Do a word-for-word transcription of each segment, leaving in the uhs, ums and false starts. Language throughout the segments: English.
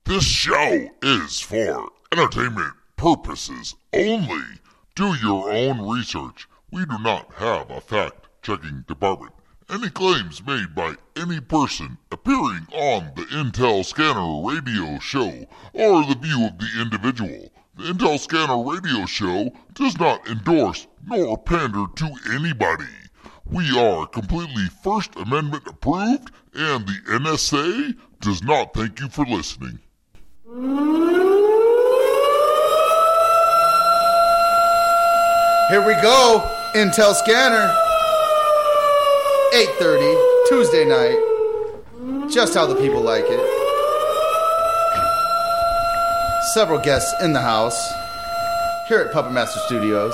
This show is for entertainment purposes only. Do your own research. We do not have a fact-checking department. Any claims made by any person appearing on the Intel Scanner radio show are the view of the individual. The Intel Scanner radio show does not endorse nor pander to anybody. We are completely First Amendment approved, and the N S A does not thank you for listening. Here we go, Intel Scanner. eight thirty, Tuesday night. Just how the people like it. Several guests in the house here at Puppet Master Studios.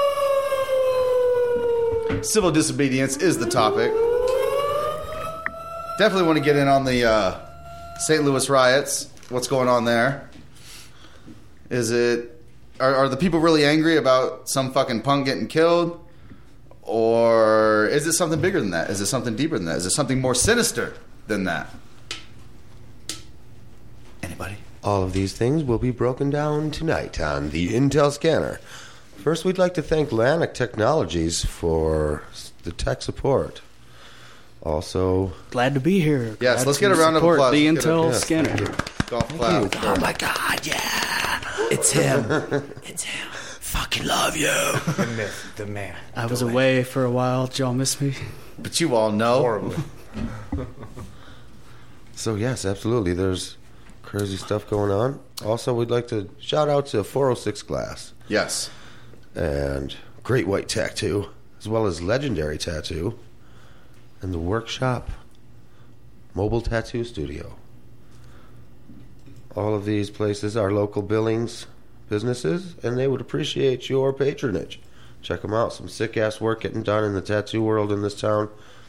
Civil disobedience is the topic. Definitely want to get in on the uh, Saint Louis riots. What's going on there? Is it... Are, are the people really angry about some fucking punk getting killed? Or is it something bigger than that? Is it something deeper than that? Is it something more sinister than that? Anybody? All of these things will be broken down tonight on the Intel Scanner. First, we'd like to thank Lanik Technologies for the tech support. Also... Glad to be here. Yes, Glad let's get a round of support applause. The Let's Intel a, Scanner. Golf clap. Oh my God, yeah! It's him. It's him. Fucking love you. The myth, the man. I was away for a while. Did y'all miss me? But you all know. Horribly. So yes, absolutely. There's crazy stuff going on. Also, we'd like to shout out to four oh six Glass. Yes. And Great White Tattoo, as well as Legendary Tattoo, and the Workshop Mobile Tattoo Studio. All of these places are local Billings businesses, and they would appreciate your patronage. Check them out. Some sick-ass work getting done in the tattoo world in this town.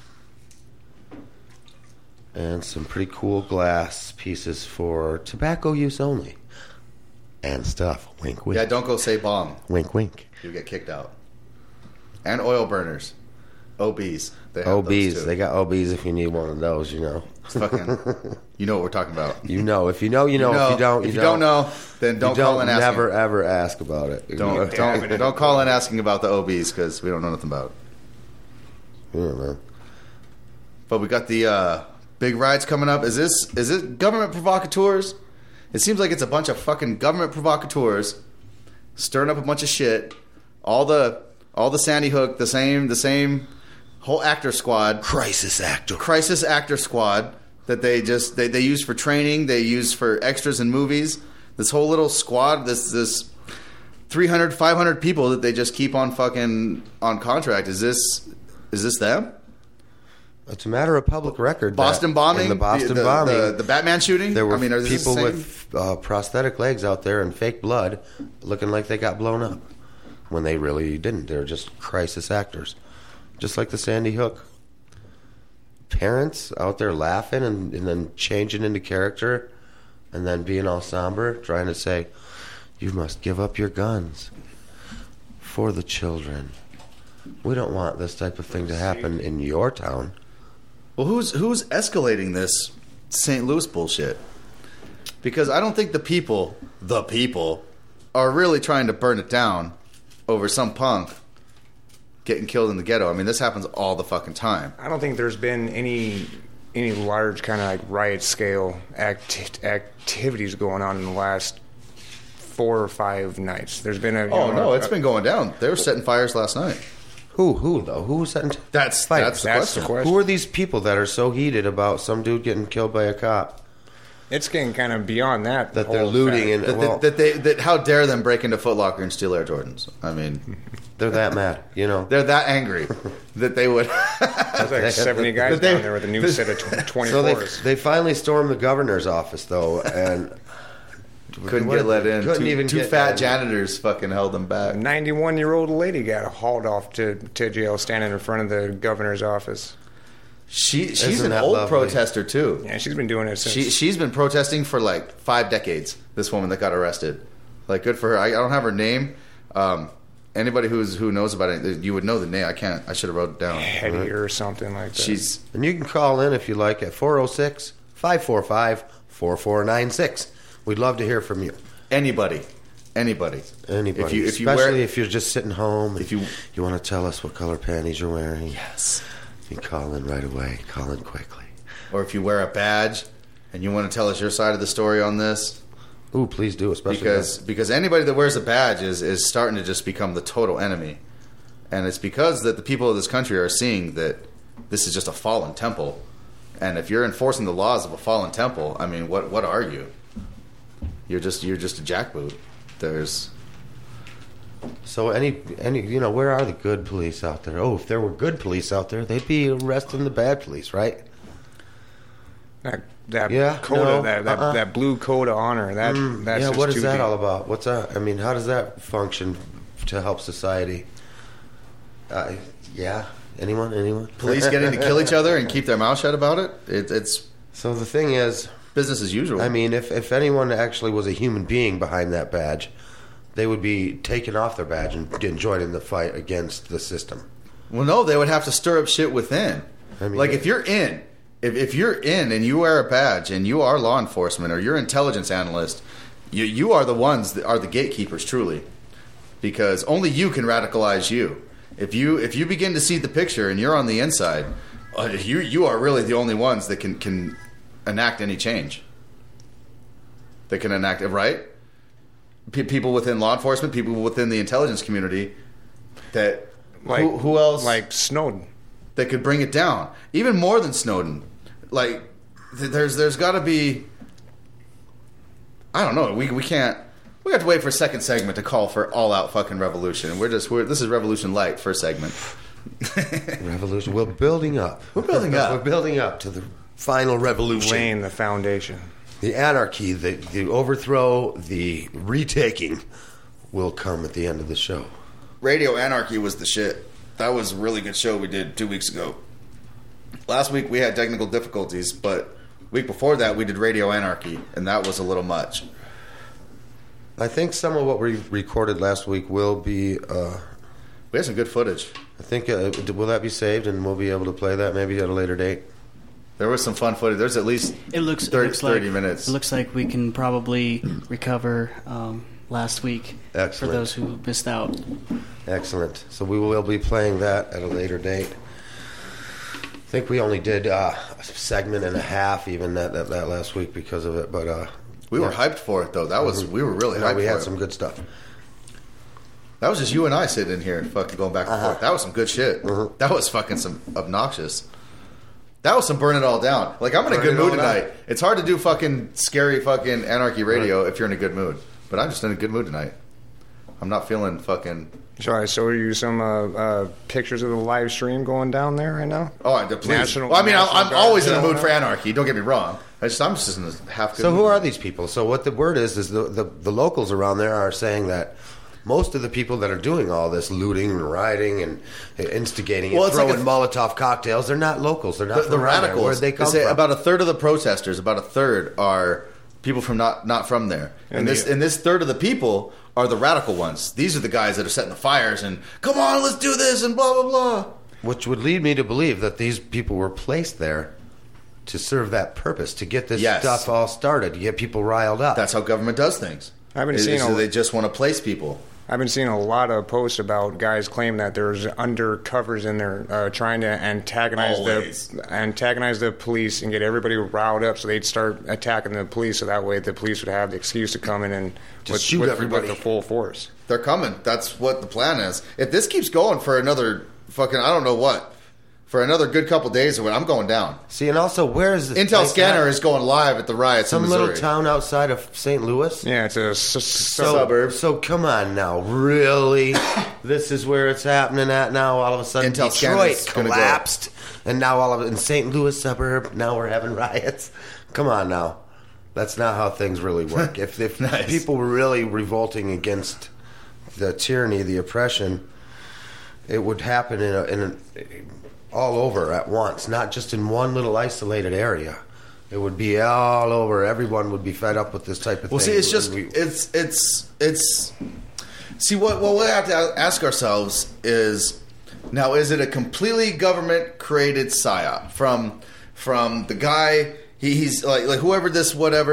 And some pretty cool glass pieces for tobacco use only. And stuff. Wink, wink. Yeah, don't go say bomb. Wink, wink. You'll get kicked out. And oil burners. O Bs. They have O those Bs. too. They got O Bs if you need one of those, you know. It's fucking, you know what we're talking about. You know. If you know, you know. You know. If you don't, you, if you don't. don't know, then don't, you don't call in asking. never, ever ask about it. You Don't know? don't, don't call in asking about the O Bs because we don't know nothing about it. Yeah, man. But we got the uh, big riots coming up. Is this is it government provocateurs? It seems like it's a bunch of fucking government provocateurs stirring up a bunch of shit. All the all the Sandy Hook, the same the same whole actor squad, Crisis actor. crisis actor squad that they just they, they use for training, they use for extras in movies. This whole little squad, this this three hundred, five hundred people that they just keep on fucking on contract. Is this is this them? It's a matter of public record. Boston that bombing, in the Boston the, the, bombing, the, the Batman shooting. there were I mean, are this people the same? with uh, prosthetic legs out there and fake blood, looking like they got blown up when they really didn't. They're just crisis actors, just like the Sandy Hook. Parents out there laughing and, and then changing into character, and then being all somber, trying to say, "You must give up your guns for the children." We don't want this type of thing to happen in your town. Well, who's who's escalating this Saint Louis bullshit? Because I don't think the people, the people, are really trying to burn it down over some punk getting killed in the ghetto. I mean, this happens all the fucking time. I don't think there's been any any large kind of like riot scale act, activities going on in the last four or five nights. There's been a you Oh know, no, a, it's been going down. They were setting fires last night. Who, who though? Who's setting t- That's fires? that's the That's question. the question. Who are these people that are so heated about some dude getting killed by a cop It's getting kind of beyond that. that they're whole looting fact. and That, well, that, that they that how dare them break into Foot Locker and steal Air Jordans? I mean, they're that mad, you know? they're that angry that they would. There's like seventy guys they- down there with a new set of tw- So they twenty-fours. they finally stormed the governor's office though, and couldn't what- get let in. couldn't Two, even two get fat let in. janitors fucking held them A back. ninety-one-year-old lady got hauled off to, to jail standing in front of the governor's office. She she's Isn't an that old lovely? protester too. Yeah, she's been doing it since. She she's been protesting for like five decades. This woman that got arrested, like good for her. I, I don't have her name. Um, anybody who's who knows about it, you would know the name. I can't. I should have wrote it down. Hetty or something like that. She's and you can call in if you like at four oh six, five four five, four four nine six. We'd love to hear from you. Anybody. Anybody. Anybody. If you, if you Especially wear, if you're just sitting home. if you you want to tell us what color panties you're wearing. yes, You can call in right away. Call in quickly. or if you wear a badge and you want to tell us your side of the story on this, Ooh, please do, especially because because anybody that wears a badge is is starting to just become the total enemy, and it's because that the people of this country are seeing that this is just a fallen temple, and if you're enforcing the laws of a fallen temple, I mean, what what are you? You're just you're just a jackboot. There's So any any you know, where are the good police out there? Oh, if there were good police out there, they'd be arresting the bad police, right? That that Yeah, code, no, of that that, uh-uh. that blue code of honor. That that's yeah, just what is too that deep. all about? What's that? I mean, how does that function to help society? Uh, yeah, anyone, anyone? police getting to kill each other and keep their mouth shut about it. it it's So the thing is, business as usual. I mean, if if anyone actually was a human being behind that badge, they would be taking off their badge and, and joining the fight against the system. well, no, they would have to stir up shit within. I mean, like if you're in, if if you're in and you wear a badge and you are law enforcement or you're intelligence analyst, you you are the ones that are the gatekeepers truly, because only you can radicalize you. If you if you begin to see the picture and you're on the inside, uh, you you are really the only ones that can can enact any change. That can enact it, right? P- people within law enforcement, people within the intelligence community, that Like who, who else Like Snowden. that could bring it down, even more than Snowden. Like th- there's there's got to be. I don't know. We we can't. We have to wait for a second segment to call for all out fucking revolution. And we're just we're this is Revolution Light first segment. Revolution. We're building up. We're building up. We're building up to the final revolution. Laying the foundation. The anarchy, the, the overthrow, the retaking will come at the end of the show. Radio Anarchy was the shit. That was a really good show we did two weeks ago. Last week we had technical difficulties, but week before that we did Radio Anarchy, and that was a little much. I think some of what we recorded last week will be. Uh, We had some good footage. I think uh, will that be saved, and we'll be able to play that maybe at a later date. There was some fun footage. There's at least It looks, thirty, it looks like, thirty minutes. It looks like we can probably recover um, last week Excellent. for those who missed out. Excellent. So we will be playing that at a later date. I think we only did uh, a segment and a half even that, that, that last week because of it, but uh, We were yeah. hyped for it, though. That was we were really No, hyped we for had it. some good stuff. That was just you and I sitting in here, fucking going back and Uh-huh. forth. That was some good shit. Uh-huh. That was fucking some obnoxious. That was some burn it all down. Like I'm in a Burn good it all mood down. tonight. It's hard to do fucking scary fucking anarchy radio if you're in a good mood. But I'm just in a good mood tonight. I'm not feeling fucking. Shall I show you some uh, uh, pictures of the live stream going down there right now? Oh, I please. National- well, I mean, National I'm Guard always in a going mood for on. anarchy. Don't get me wrong. I just, I'm just in a half good. So mood. who are these people? So what the word is is the, the the locals around there are saying that most of the people that are doing all this looting and rioting and instigating Well, and it's like throwing a- Molotov cocktails, they're not locals. They're not the, from the around there. radicals. Where'd they come say from? about a third of the protesters, about a third are people from not not from there, and, And this the- and this third of the people are the radical ones. These are the guys that are setting the fires and come on, let's do this and blah blah blah. Which would lead me to believe that these people were placed there to serve that purpose, to get this Yes. stuff all started, to get people riled up. That's how government does things. I've been It- seeing so a- they just want to place people. I've been seeing a lot of posts about guys claiming that there's undercovers in there uh, trying to antagonize Always. the antagonize the police and get everybody riled up, so they'd start attacking the police. So that way, the police would have the excuse to come in and Just with, shoot with, everybody. with the full force. They're coming. That's what the plan is. If this keeps going for another fucking I don't know what, for another good couple days or what, I'm going down. See, and also, where is this Intel place Scanner at? is going live at the riots Some in little Missouri. town outside of Saint Louis? Yeah, it's a s- So, Suburb. So come on now, really? This is where it's happening at now. All of a sudden, Intel Detroit Scanner's gonna go. collapsed, and now all of in Saint Louis suburb, now we're having riots. Come on now, that's not how things really work. If if Nice. people were really revolting against the tyranny, the oppression, it would happen in a, in a, all over at once, not just in one little isolated area. It would be all over. Everyone would be fed up with this type of Well, thing. see, it's just We- it's it's it's. See, what what we have to ask ourselves is now: is it a completely government created psyop from from the guy? He, he's like like whoever this whatever.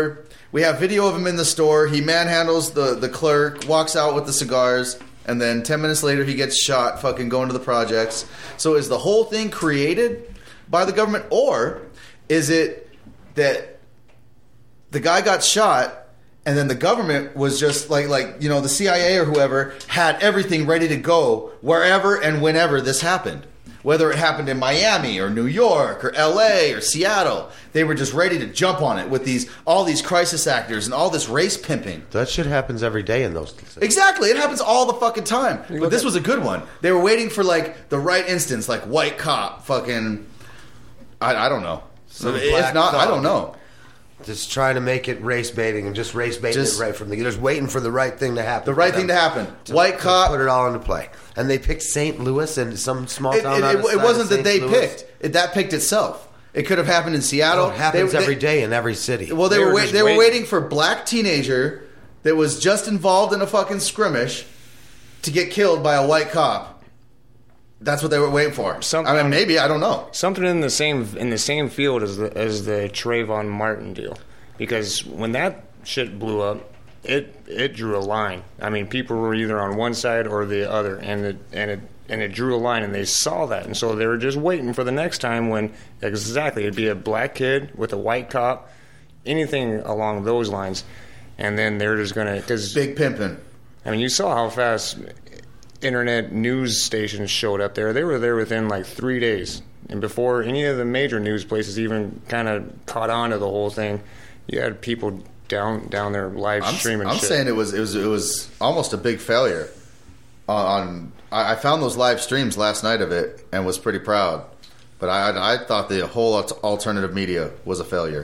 We have video of him in the store. He manhandles the, the clerk, walks out with the cigars, and then ten minutes later he gets shot fucking going to the projects. So is the whole thing created by the government, or is it that the guy got shot and then the government was just like, like you know, the C I A or whoever had everything ready to go wherever and whenever this happened? Whether it happened in Miami or New York or L A or Seattle, they were just ready to jump on it with these all these crisis actors and all this race pimping. That shit happens every day in those cities. Exactly, it happens all the fucking time. But this was a good one. They were waiting for like the right instance, like white cop, fucking. I, I don't know. So if not, I don't know. Just trying to make it race baiting and just race baiting Just- it right from the. Just waiting for the right thing to happen. The right for thing them to happen. to- White to cop. Put it all into play, and they picked Saint Louis and some small It, town. it, on it, the it side wasn't of that Saint they Louis. picked. It, that picked itself. It could have happened in Seattle. Oh, it happens They- they- every day in every city. Well, they, They were were wait, just they were waiting. waiting for a black teenager that was just involved in a fucking skirmish to get killed by a white cop. That's what they were waiting for. Some- I mean, maybe I don't know. Something in the same in the same field as the as the Trayvon Martin deal, because when that shit blew up, it it drew a line. I mean, people were either on one side or the other, and it and it and it drew a line, and they saw that, and so they were just waiting for the next time when exactly it'd be a black kid with a white cop, anything along those lines, and then they're just gonna because Big pimping. I mean, you saw how fast internet news stations showed up there. They were there within like three days. And before any of the major news places even kind of caught on to the whole thing, you had people down down there live I'm, streaming I'm shit. saying it was it was it was almost a big failure. On, on I, I found those live streams last night of it and was pretty proud. But I I thought the whole al- alternative media was a failure.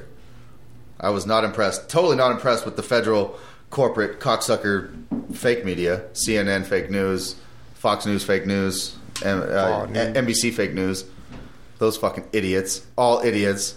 I was not impressed. Totally not impressed with the federal corporate cocksucker fake media, C N N fake news, Fox News fake news, and, uh, Oh, man. N B C fake news. Those fucking idiots, all idiots.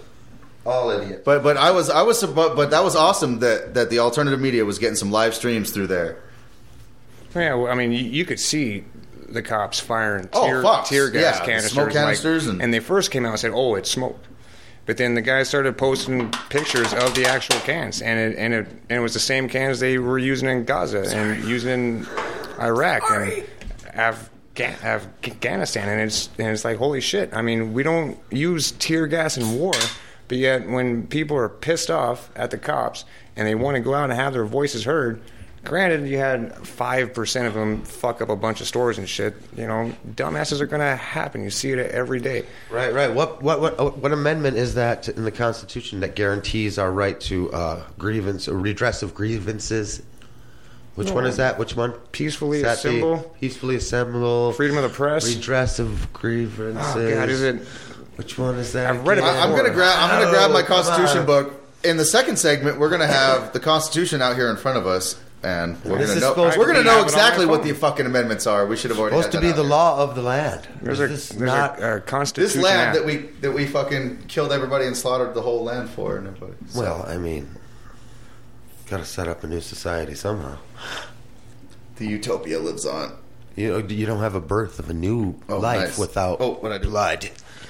all idiots. But but I was I was but, but that was awesome that that the alternative media was getting some live streams through there. Yeah, well, I mean, you, you could see the cops firing Oh, tear, Fox. tear gas Yeah, canisters. smoke like- canisters and- and they first came out and said, "Oh, it's smoke." But then the guys started posting pictures of the actual cans, and it and it and it was the same cans they were using in Gaza and using in Iraq and Afga- Afghanistan, and it's and it's like, holy shit! I mean, we don't use tear gas in war, but yet when people are pissed off at the cops and they want to go out and have their voices heard. Granted, you had five percent of them fuck up a bunch of stores and shit. You know, dumbasses are going to happen. You see it every day. Right, right. What, what, what, what amendment is that in the Constitution that guarantees our right to uh, grievance or redress of grievances? Which one is that? Which one? Peacefully Is that the assemble. Peacefully assemble. Freedom of the press. Redress of grievances. Oh, God, is it? Which one is that? I've read it again? I, I'm gonna grab I'm gonna grab my Oh, come Constitution on. book. In the second segment, we're gonna have the Constitution out here in front of us, and we're This gonna is know supposed we're to gonna be- know have it on exactly my what phone. the fucking amendments are. We should have already Supposed to had be that the out law of the land. There's a, This is there's not. a, a here. constitution. This land act. that we that we fucking killed everybody and slaughtered the whole land for, and everybody. So, Well, I mean, got to set up a new society somehow. the utopia lives on. You know, you don't have a birth of a new Oh, life nice. without Oh, what'd I do? blood.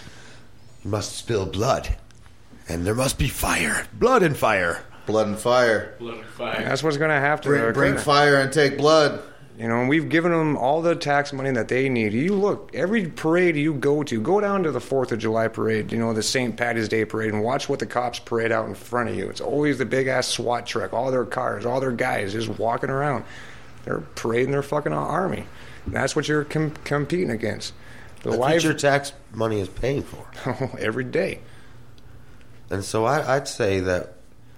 You must spill blood, and there must be fire, blood and fire. Blood and fire. That's what's going to have to Bring, occur. bring fire and take blood. You know, and we've given them all the tax money that they need. You look, every parade you go to, go down to the fourth of July parade, you know, the Saint Patty's Day parade, and watch what the cops parade out in front of you. It's always the big-ass SWAT truck, all their cars, all their guys just walking around. They're parading their fucking army. That's what you're com- competing against. The That's life what your tax money is paying for. every day. And so I, I'd say that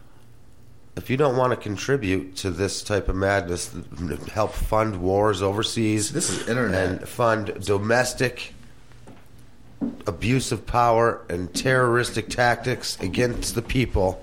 if you don't want to contribute to this type of madness, help fund wars overseas, This is internet. and fund domestic abuse of power and terroristic tactics against the people,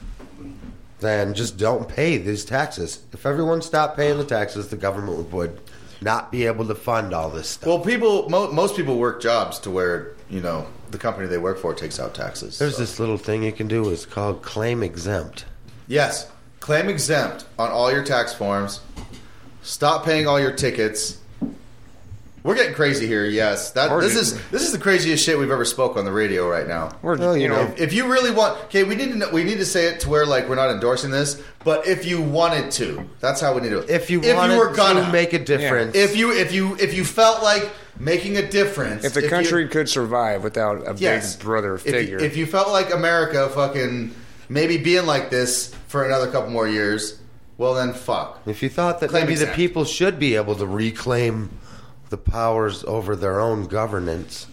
then just don't pay these taxes. If everyone stopped paying the taxes, the government would not be able to fund all this stuff. Well, people, mo- most people work jobs to where you know the company they work for takes out taxes. There's so. this little thing you can do. It's called claim exempt. Yes, claim exempt on all your tax forms. Stop paying all your tickets, We're getting crazy here. Yes, that Or this just- is this is the craziest shit we've ever spoke on the radio right now. Or, Well, you you know, know, If you really want, okay, we need to know, we need to say it to where like we're not endorsing this, but if you wanted to, that's how we need to. do it. If you if wanted you were gonna to make a difference, if you if you if you felt like making a difference, if the you- country could survive without a yes, big brother if you- figure, if you felt like America fucking maybe being like this for another couple more years, well then fuck. if you thought that Claim maybe the exact. people should be able to reclaim the powers over their own governance,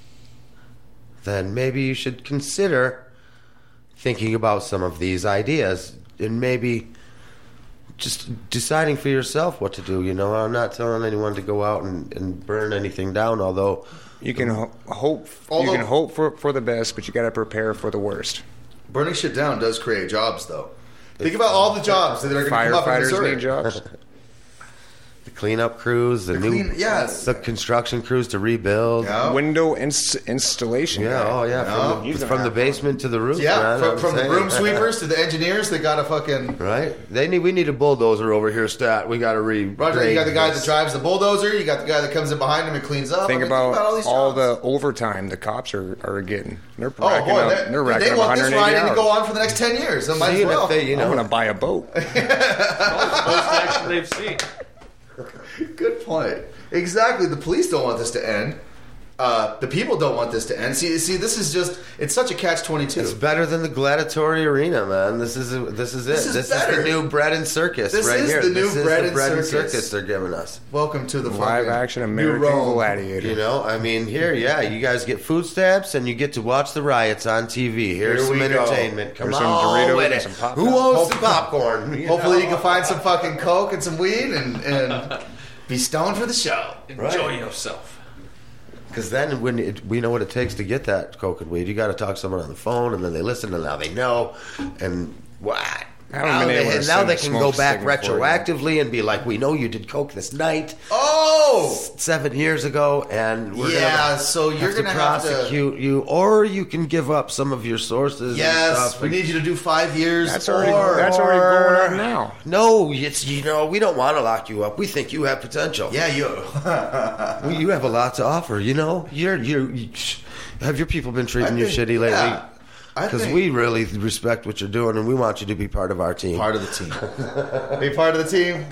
then maybe you should consider thinking about some of these ideas and maybe just deciding for yourself what to do. You know, I'm not telling anyone to go out and, and burn anything down, although you can ho- hope Although- you can hope for for the best, but you got to prepare for the worst. Burning shit down does create jobs, though. Think about all the jobs that are going to come up in Firefighters Missouri. need jobs. the cleanup crews, the, The new, clean- yes. the construction crews to rebuild. Yeah. Window ins- installation. Yeah, guy. oh yeah, No. from, He's the, gonna from the have basement to the roof. Yeah, man, from, I'm from the saying. room sweepers to the engineers, they got a fucking. Right? They need. We need a bulldozer over here, stat. We got to re. Roger, you got the guy this. that drives the bulldozer. You got the guy that comes in behind him and cleans up. Think I mean, about, all, these all jobs. the overtime the cops are, are getting. They're Oh racking boy, up, they, they're racking they up want this 180 riding to hours. go on for the next ten years. So might Seeing as well. if they, you I'm know, going to buy a boat. Most action they've seen. Good point. Exactly. The police don't want this to end. Uh, the people don't want this to end. See, see, this is just—it's such a catch twenty-two. it's better than the gladiatory arena, man. This is this is it. This is This better. is the new bread and circus This right is here. the new this is bread the and bread and circus. circus they're giving us. Welcome to the Live fucking action New American Rome. Gladiator. You know, I mean, here, yeah, you guys get food stamps and you get to watch the riots on T V. Here's Here some we go. entertainment. Come There's some on Doritos with and it. some popcorn. Who owns Hope- the popcorn? You Hopefully, know? you can find some fucking coke and some weed and, and be stoned for the show. Enjoy Right. yourself. Because then when it, we know what it takes to get that coke and weed, you got to talk to someone on the phone, and then they listen, and now they know, and what? I haven't Now been they, able to and now send they a can smoke go back signal for you. retroactively and be like, "We know you did coke this night, Oh, seven years ago, and we're yeah. gonna So you're have to gonna have to. prosecute you, or you can give up some of your sources." and Yes, stuff. we need you to do five years. That's already or, that's already or- going on now. No, it's you know we don't want to lock you up. We think you have potential. yeah, you. Well, you have a lot to offer. You know, you're you're. You, have your people been treating I you think- shitty lately? yeah. I Because think- we really respect what you're doing, and we want you to be part of our team. Part of the team. Be part of the team.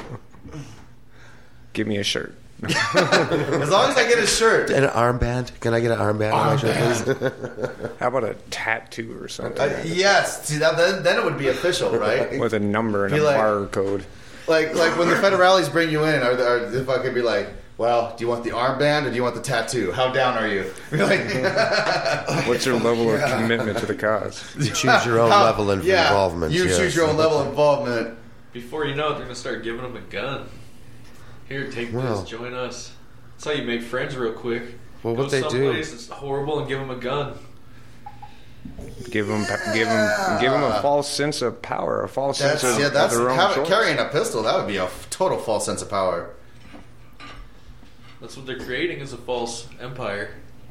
Give me a shirt. As long as I get a shirt. And an armband. Can I get an armband on my shirt, please? How about a tattoo or something Uh, yes. See that then, then it would be official, right? with a number and Be a like- barcode? Like like when the federales bring you in, are they, are they fucking be like, well, do you want the armband or do you want the tattoo? How down are you? Be like, What's your level of commitment to the cause? You choose your own how- level of yeah, involvement. You yes. choose your own level of involvement. Before you know it, they're gonna start giving them a gun. Here, take Well. this. Join us. That's how you make friends real quick. Well, Go what they do- someplace that's horrible and give them a gun. Give them, give them, give them a false sense of power, a false That's sense of, yeah. That's of their own how, choice. carrying a pistol. That would be a f- total false sense of power. That's what they're creating is a false empire.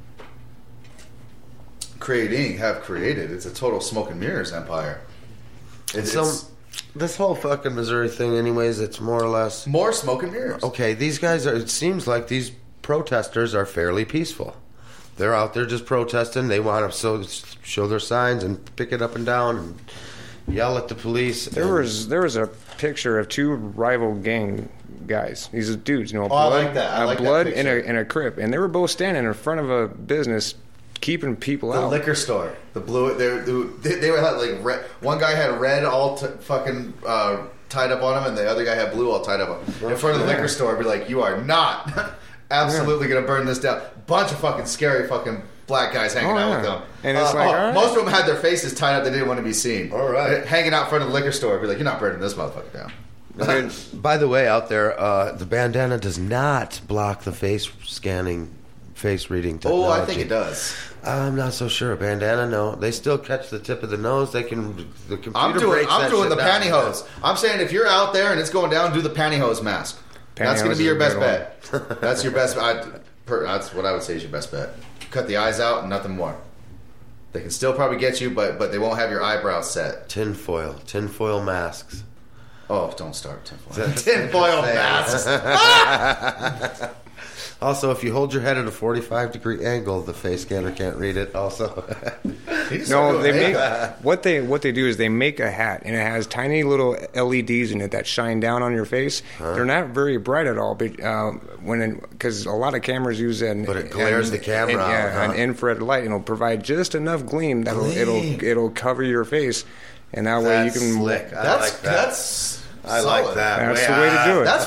Creating, have created. It's a total smoke and mirrors empire. It's, Some, it's this whole fucking Missouri thing, anyways, it's more or less. more smoke and mirrors. Okay, these guys are. It seems like these protesters are fairly peaceful. They're out there just protesting. They want to so, show their signs and pick it up and down and yell at the police. There and- was there was a picture of two rival gang guys. These are dudes, you know, Oh, I blood, like that. I a like that blood and a picture. and a crip, and they were both standing in front of a business, keeping people The out. liquor store, the blue. They they, they were had like red. One guy had red all t- fucking uh, tied up on him, and the other guy had blue all tied up on him. In front of the liquor store, be like, "You are not absolutely gonna burn this down." Bunch of fucking scary fucking black guys hanging Oh, out yeah. with them. And it's like, all right. most of them had their faces tied up. They didn't want to be seen. All right. hanging out in front of the liquor store, be like, "You're not burning this motherfucker down." By the way, out there, uh, the bandana does not block the face scanning, face reading Oh, technology. I think it does. I'm not so sure. Bandana, no. They still catch the tip of the nose. They can. The computer I'm doing. breaks I'm that doing shit the down. pantyhose. I'm saying if you're out there and it's going down, do the pantyhose mask. That's going to Pantyhose be your is a best good bet. That's your best. I, per, that's what I would say is your best bet. Cut the eyes out and nothing more. They can still probably get you, but but they won't have your eyebrows set. Tinfoil, tinfoil masks. Oh, don't start tinfoil. That's- Tinfoil Say. masks. Also, if you hold your head at a forty-five degree angle, the face scanner can't read it. Also, No, they make what they what they do is they make a hat, and it has tiny little L E Ds in it that shine down on your face. Huh? They're not very bright at all, but uh, when because a lot of cameras use an but it glares an, the camera an, out, yeah, huh? an infrared light, and it'll provide just enough gleam that it'll, it'll it'll cover your face, and that way you that's can. Slick. I That's like that. that's. I solid. like that. That's Way the way to do it. That's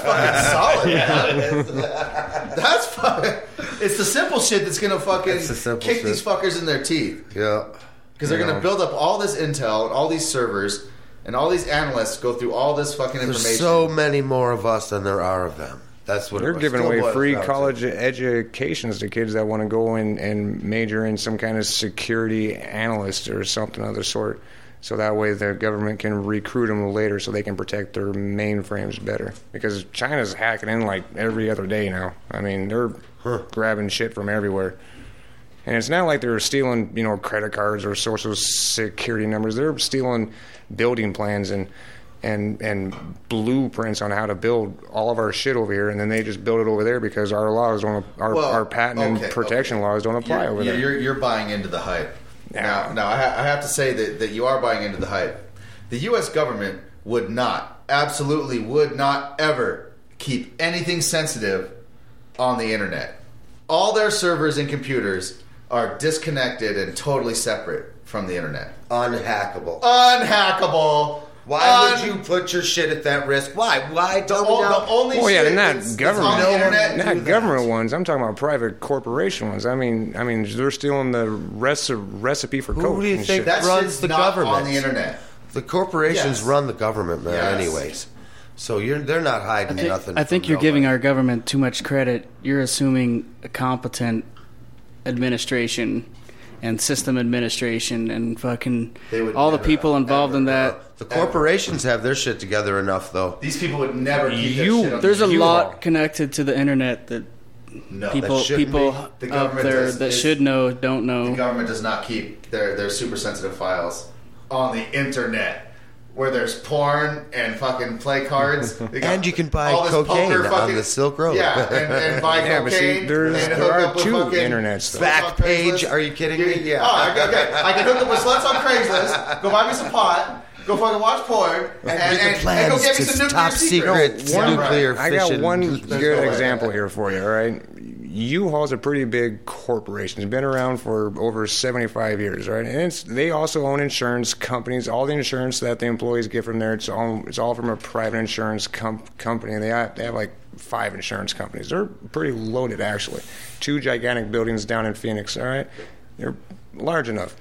fucking solid, man. That's fucking. It's the simple shit that's gonna fucking It's the simple kick shit. these fuckers in their teeth. Yeah. Because they're You going to know. build up all this intel and all these servers and all these analysts go through all this fucking There's information. so many more of us than there are of them. That's what They're it giving still away boils free down to. college educations to kids that want to go in and major in some kind of security analyst or something of the sort. So that way the government can recruit them later so they can protect their mainframes better. Because China's hacking in like every other day now. I mean, they're Huh. grabbing shit from everywhere. And it's not like they're stealing, you know, credit cards or social security numbers. They're stealing building plans and and and blueprints on how to build all of our shit over here, and then they just build it over there because our laws don't, our Well, our patent okay, and protection okay. laws don't apply you're, over you're, there. You're, you're buying into the hype. Yeah. Now, now I, ha- I have to say that, that you are buying into the hype. The U S government would not, absolutely would not ever keep anything sensitive on the internet. All their servers and computers are disconnected and totally separate from the internet. Unhackable. Unhackable. Why would Un- you put your shit at that risk? Why? Why? The, Tell me o- now. the only Oh yeah, shit not that's, government, that's on the internet. do not that. government ones. I'm talking about private corporation ones. I mean, I mean, they're stealing the reci- recipe for Who coke. do you and think shit. That runs shit's the not government? on the internet. The corporations Yes. run the government, man. Yes. Anyways, so you're they're not hiding I think, nothing. I think from you're giving nobody. our government too much credit. You're assuming a competent administration and system administration and fucking They would all the never, people involved ever, in that. The corporations have their shit together enough, though. These people would never keep You- their shit on There's a the U-Haul. lot connected to the internet that no. people that shouldn't people be. The out government there does- that is- should know don't The know. government does not keep their, their super sensitive files on the internet where there's porn and fucking play cards. They got And you can buy all this cocaine poker on fucking- the Silk Road. Yeah, and, and buy Yeah, but see, cocaine. there's- and there hook are up with two fucking internets, though. sluts on Back page, Craigslist. are you kidding You- me? Yeah. Oh, okay, okay. I can hook up with sluts on Craigslist, go buy me some pot, go fucking watch porn, and, And, and, get and, the plans go get me to some nuclear top secrets. secret No, nuclear right. I got fission. one no good way. example here for you, all right? U-Haul's a pretty big corporation. It's been around for over seventy-five years, right? And it's, they also own insurance companies. All the insurance that the employees get from there, it's all, it's all from a private insurance com- company. And they have, they have like five insurance companies. They're pretty loaded, actually. Two gigantic buildings down in Phoenix, all right? They're large enough.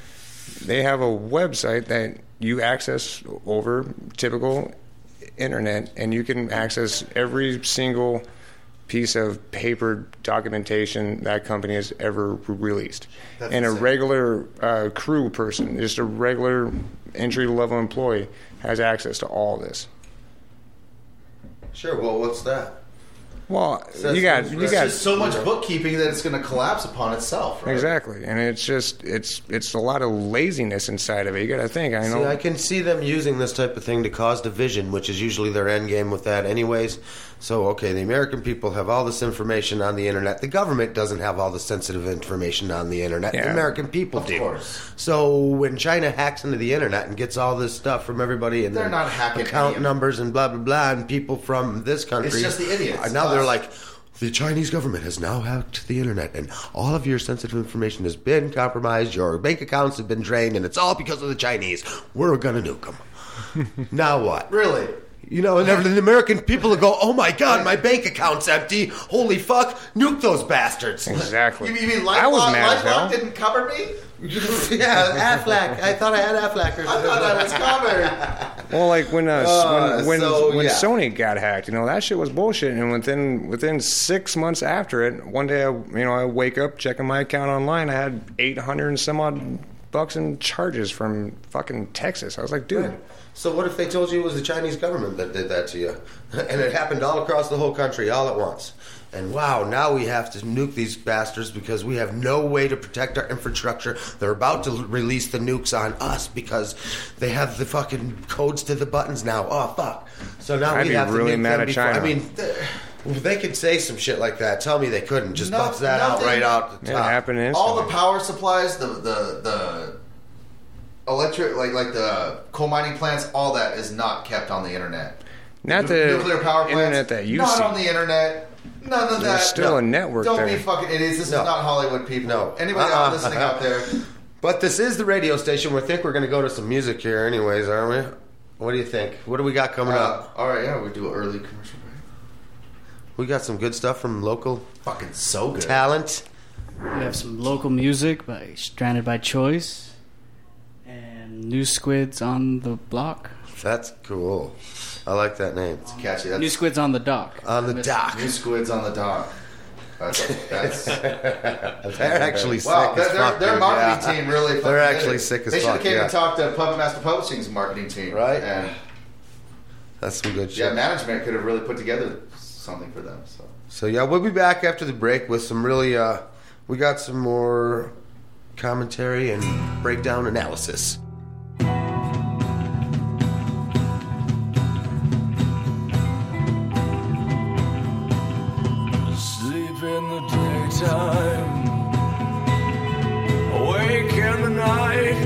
They have a website that you access over typical internet, and you can access every single piece of paper documentation that company has ever released. That's and a insane. regular uh, crew person, just a regular entry-level employee, has access to all this. Sure. Well, what's that? Well, So you got that's- you There's got just so much bookkeeping that it's going to collapse upon itself, right? exactly, and it's just it's it's a lot of laziness inside of it. You got to think. I know. See, I can see them using this type of thing to cause division, which is usually their end game with that anyways. So, okay, the American people have all this information on the internet. The government doesn't have all the sensitive information on the internet. The Yeah. American people Of do. course. So when China hacks into the internet and gets all this stuff from everybody and They're their not hacking account any of it. numbers and blah, blah, blah, and people from this country. It's just the idiots. uh, Now they're Us. like, the Chinese government has now hacked the internet, and all of your sensitive information has been compromised. Your bank accounts have been drained, and it's all because of the Chinese. We're gonna nuke them. Now what? Really? You know, and the American people will go, "Oh my God, my bank account's empty! Holy fuck! Nuke those bastards!" Exactly. You, you mean I was LifeLock, mad as hell. LifeLock didn't cover me? yeah, Aflac. I thought I had Aflac. Or I thought I was covered. Well, like when uh, Uh, when when, so, when yeah. Sony got hacked, you know that shit was bullshit. And within within six months after it, one day I you know I wake up checking my account online, I had eight hundred and some odd bucks in charges from fucking Texas. I was like, dude. So what if they told you it was the Chinese government that did that to you, and it happened all across the whole country all at once? And wow, now we have to nuke these bastards because we have no way to protect our infrastructure. They're about to release the nukes on us because they have the fucking codes to the buttons now. Oh fuck! So now I'd we be have really to nuke mad them at before. China. I mean, They could say some shit like that. Tell me they couldn't. Just No- bust that out nothing- right out the Yeah, top. it happened instantly. All the power supplies, the the the electric, like like the coal mining plants, all that is not kept on the internet. Not Nu- the nuclear power plants, internet that you not see. on the internet. None of that. There's still No. a network Don't there. be fucking idiots. This No. is not Hollywood, people. No. Anybody Uh-uh. out listening out there? But this is the radio station. We think we're going to go to some music here, anyways, aren't we? What do you think? What do we got coming Uh, up? all right, yeah, we do an early commercial break. We got some good stuff from local Fucking so good. talent. We have some local music by Stranded by Choice and New Squids on the Block. That's cool. I like that name. It's catchy. New That's Squids on the Dock. On the Miss- dock. New Squids on the dock. That's that's. They're actually sick Wow, as their, their, fuck. their dude. marketing Yeah. team really. fucking They're did actually it. sick as They should have fuck, came yeah. and talked to Puppet Master Publishing's marketing team, Right. And That's some good shit. yeah, management could have really put together something for them. So So yeah, we'll be back after the break with some really. Uh, we got some more commentary and breakdown analysis. Sleep in the daytime, awake in the night.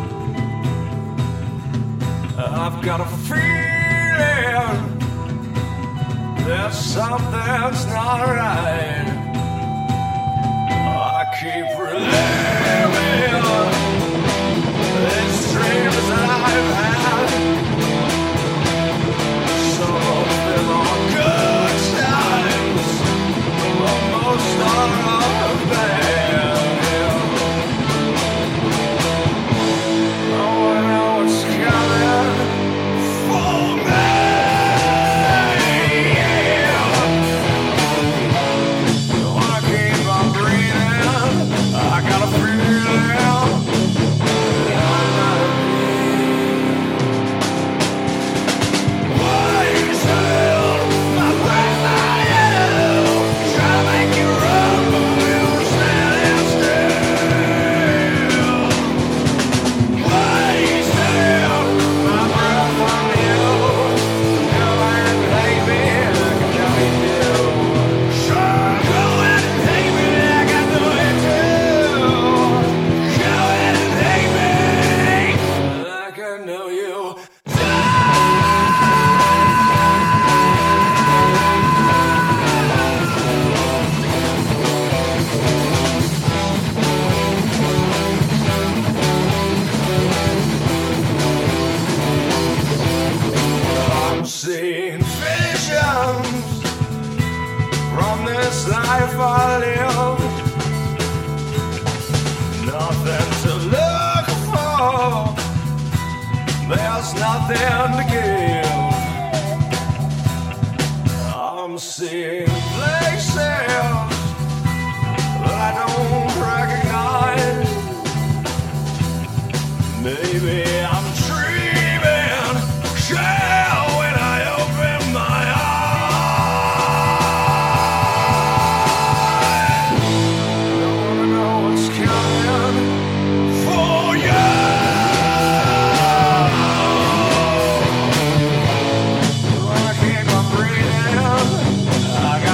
I've got a feeling that something's not right. I keep reliving these dreams that I've had. Some of them are good times, but most are bad. Oh, I know it's coming for me. Wanna keep on breathing? I got a feeling. Why still my breath I am? Try to make you run, but you stand still. Why still my breath on you? Come and hate me like I know you do. Sure, go ahead and hate me like I know you do. Go ahead and hate me like I know you do. I'm seeing visions from this life I live. Nothing to look for. There's nothing to give. I'm seeing places that I don't recognize. Maybe I'm dreaming, yeah, when I open my eyes. Don't wanna know what's coming for you. Wanna keep on breathing? I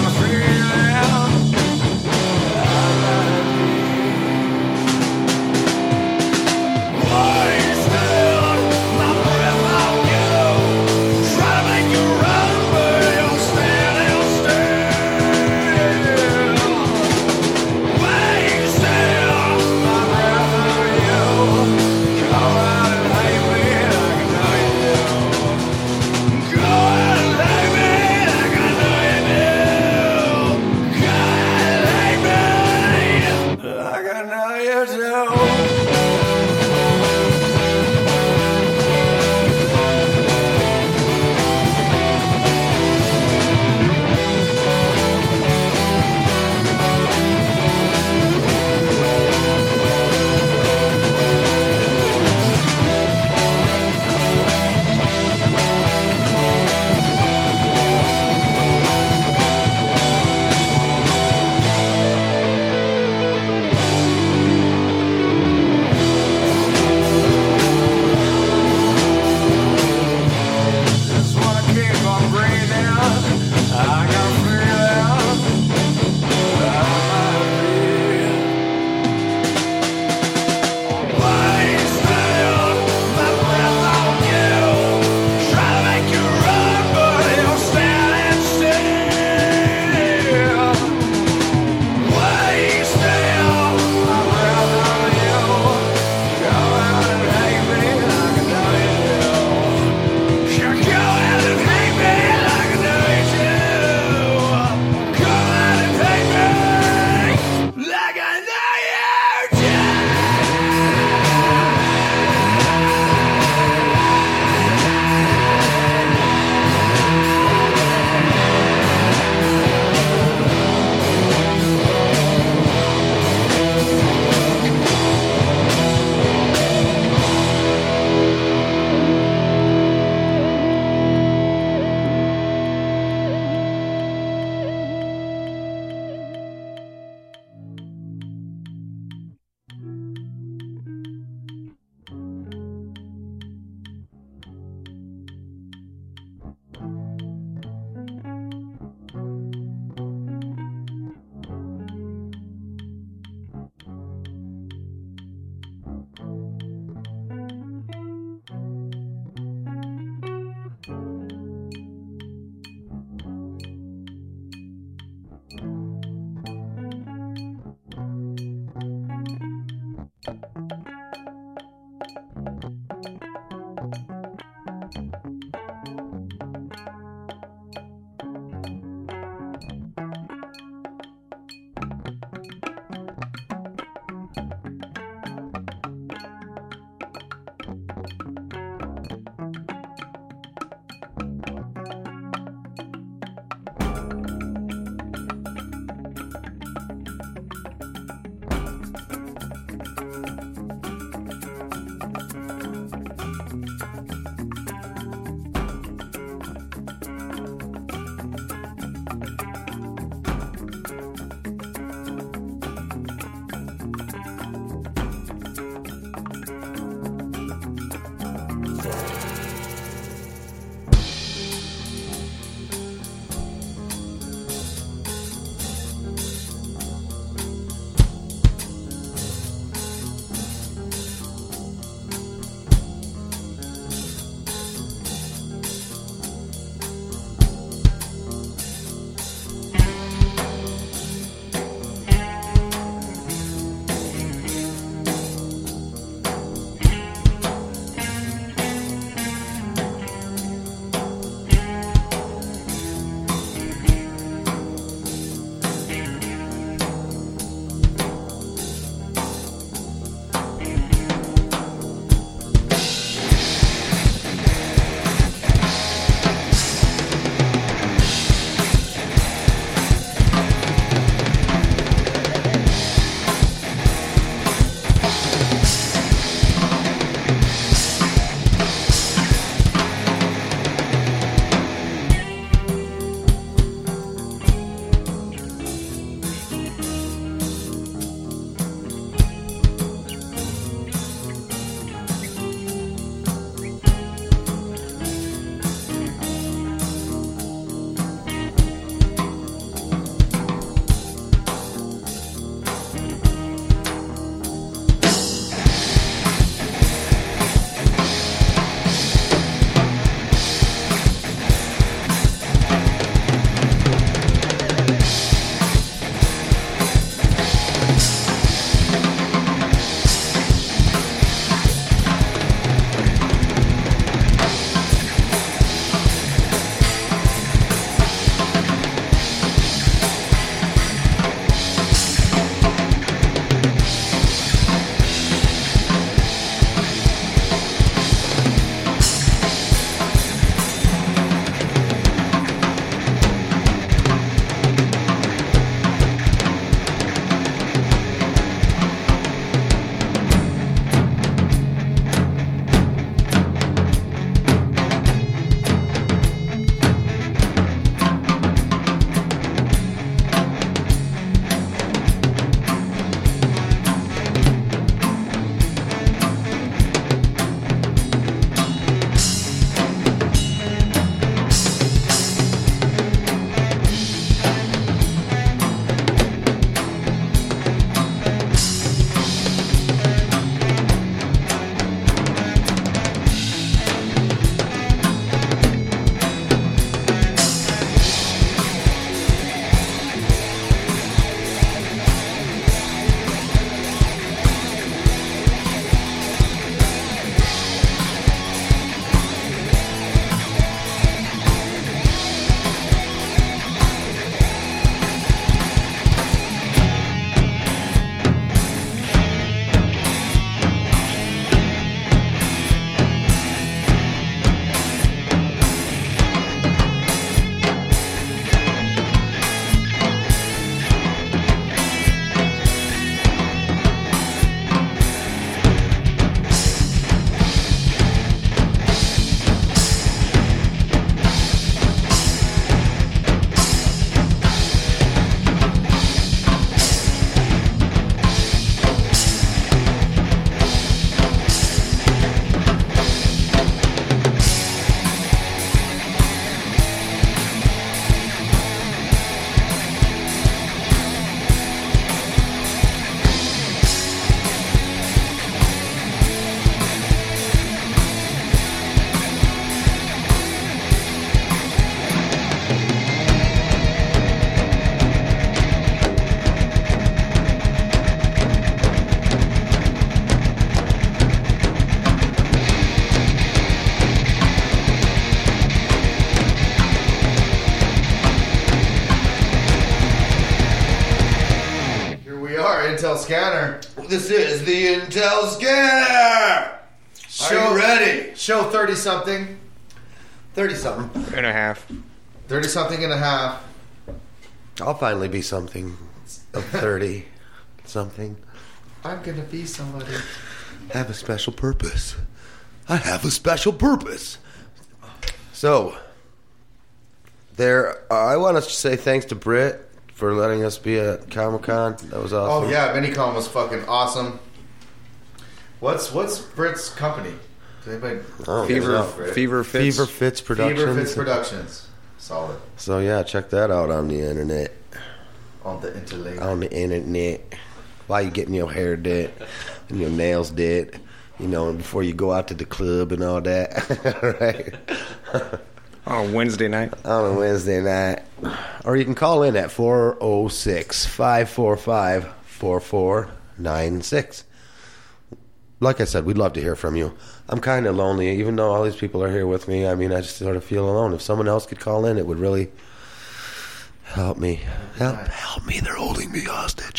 Intel scanner. This is the Intel scanner. Show, Are you ready? Show thirty something. thirty something. And a half. thirty something and a half. I'll finally be something of thirty something. I'm gonna be somebody. Have a special purpose. I have a special purpose. So, there. Uh, I want to say thanks to Britt for letting us be at Comic-Con. That was awesome. Oh yeah, Minicon was fucking awesome. What's what's Britt's company? Does anybody? Oh, Fever, yeah. Fever Fits. Fever Fits Productions. Fever Fits Productions. Solid. So yeah, check that out on the internet. On the interlake. On the internet. While you getting your hair did and your nails did. You know, before you go out to the club and all that. Right? On a Wednesday night. On a Wednesday night. Or you can call in at four oh six, five four five, four four nine six. Like I said, we'd love to hear from you. I'm kind of lonely, even though all these people are here with me. I mean, I just sort of feel alone. If someone else could call in, it would really help me. Help, help me. They're holding me hostage.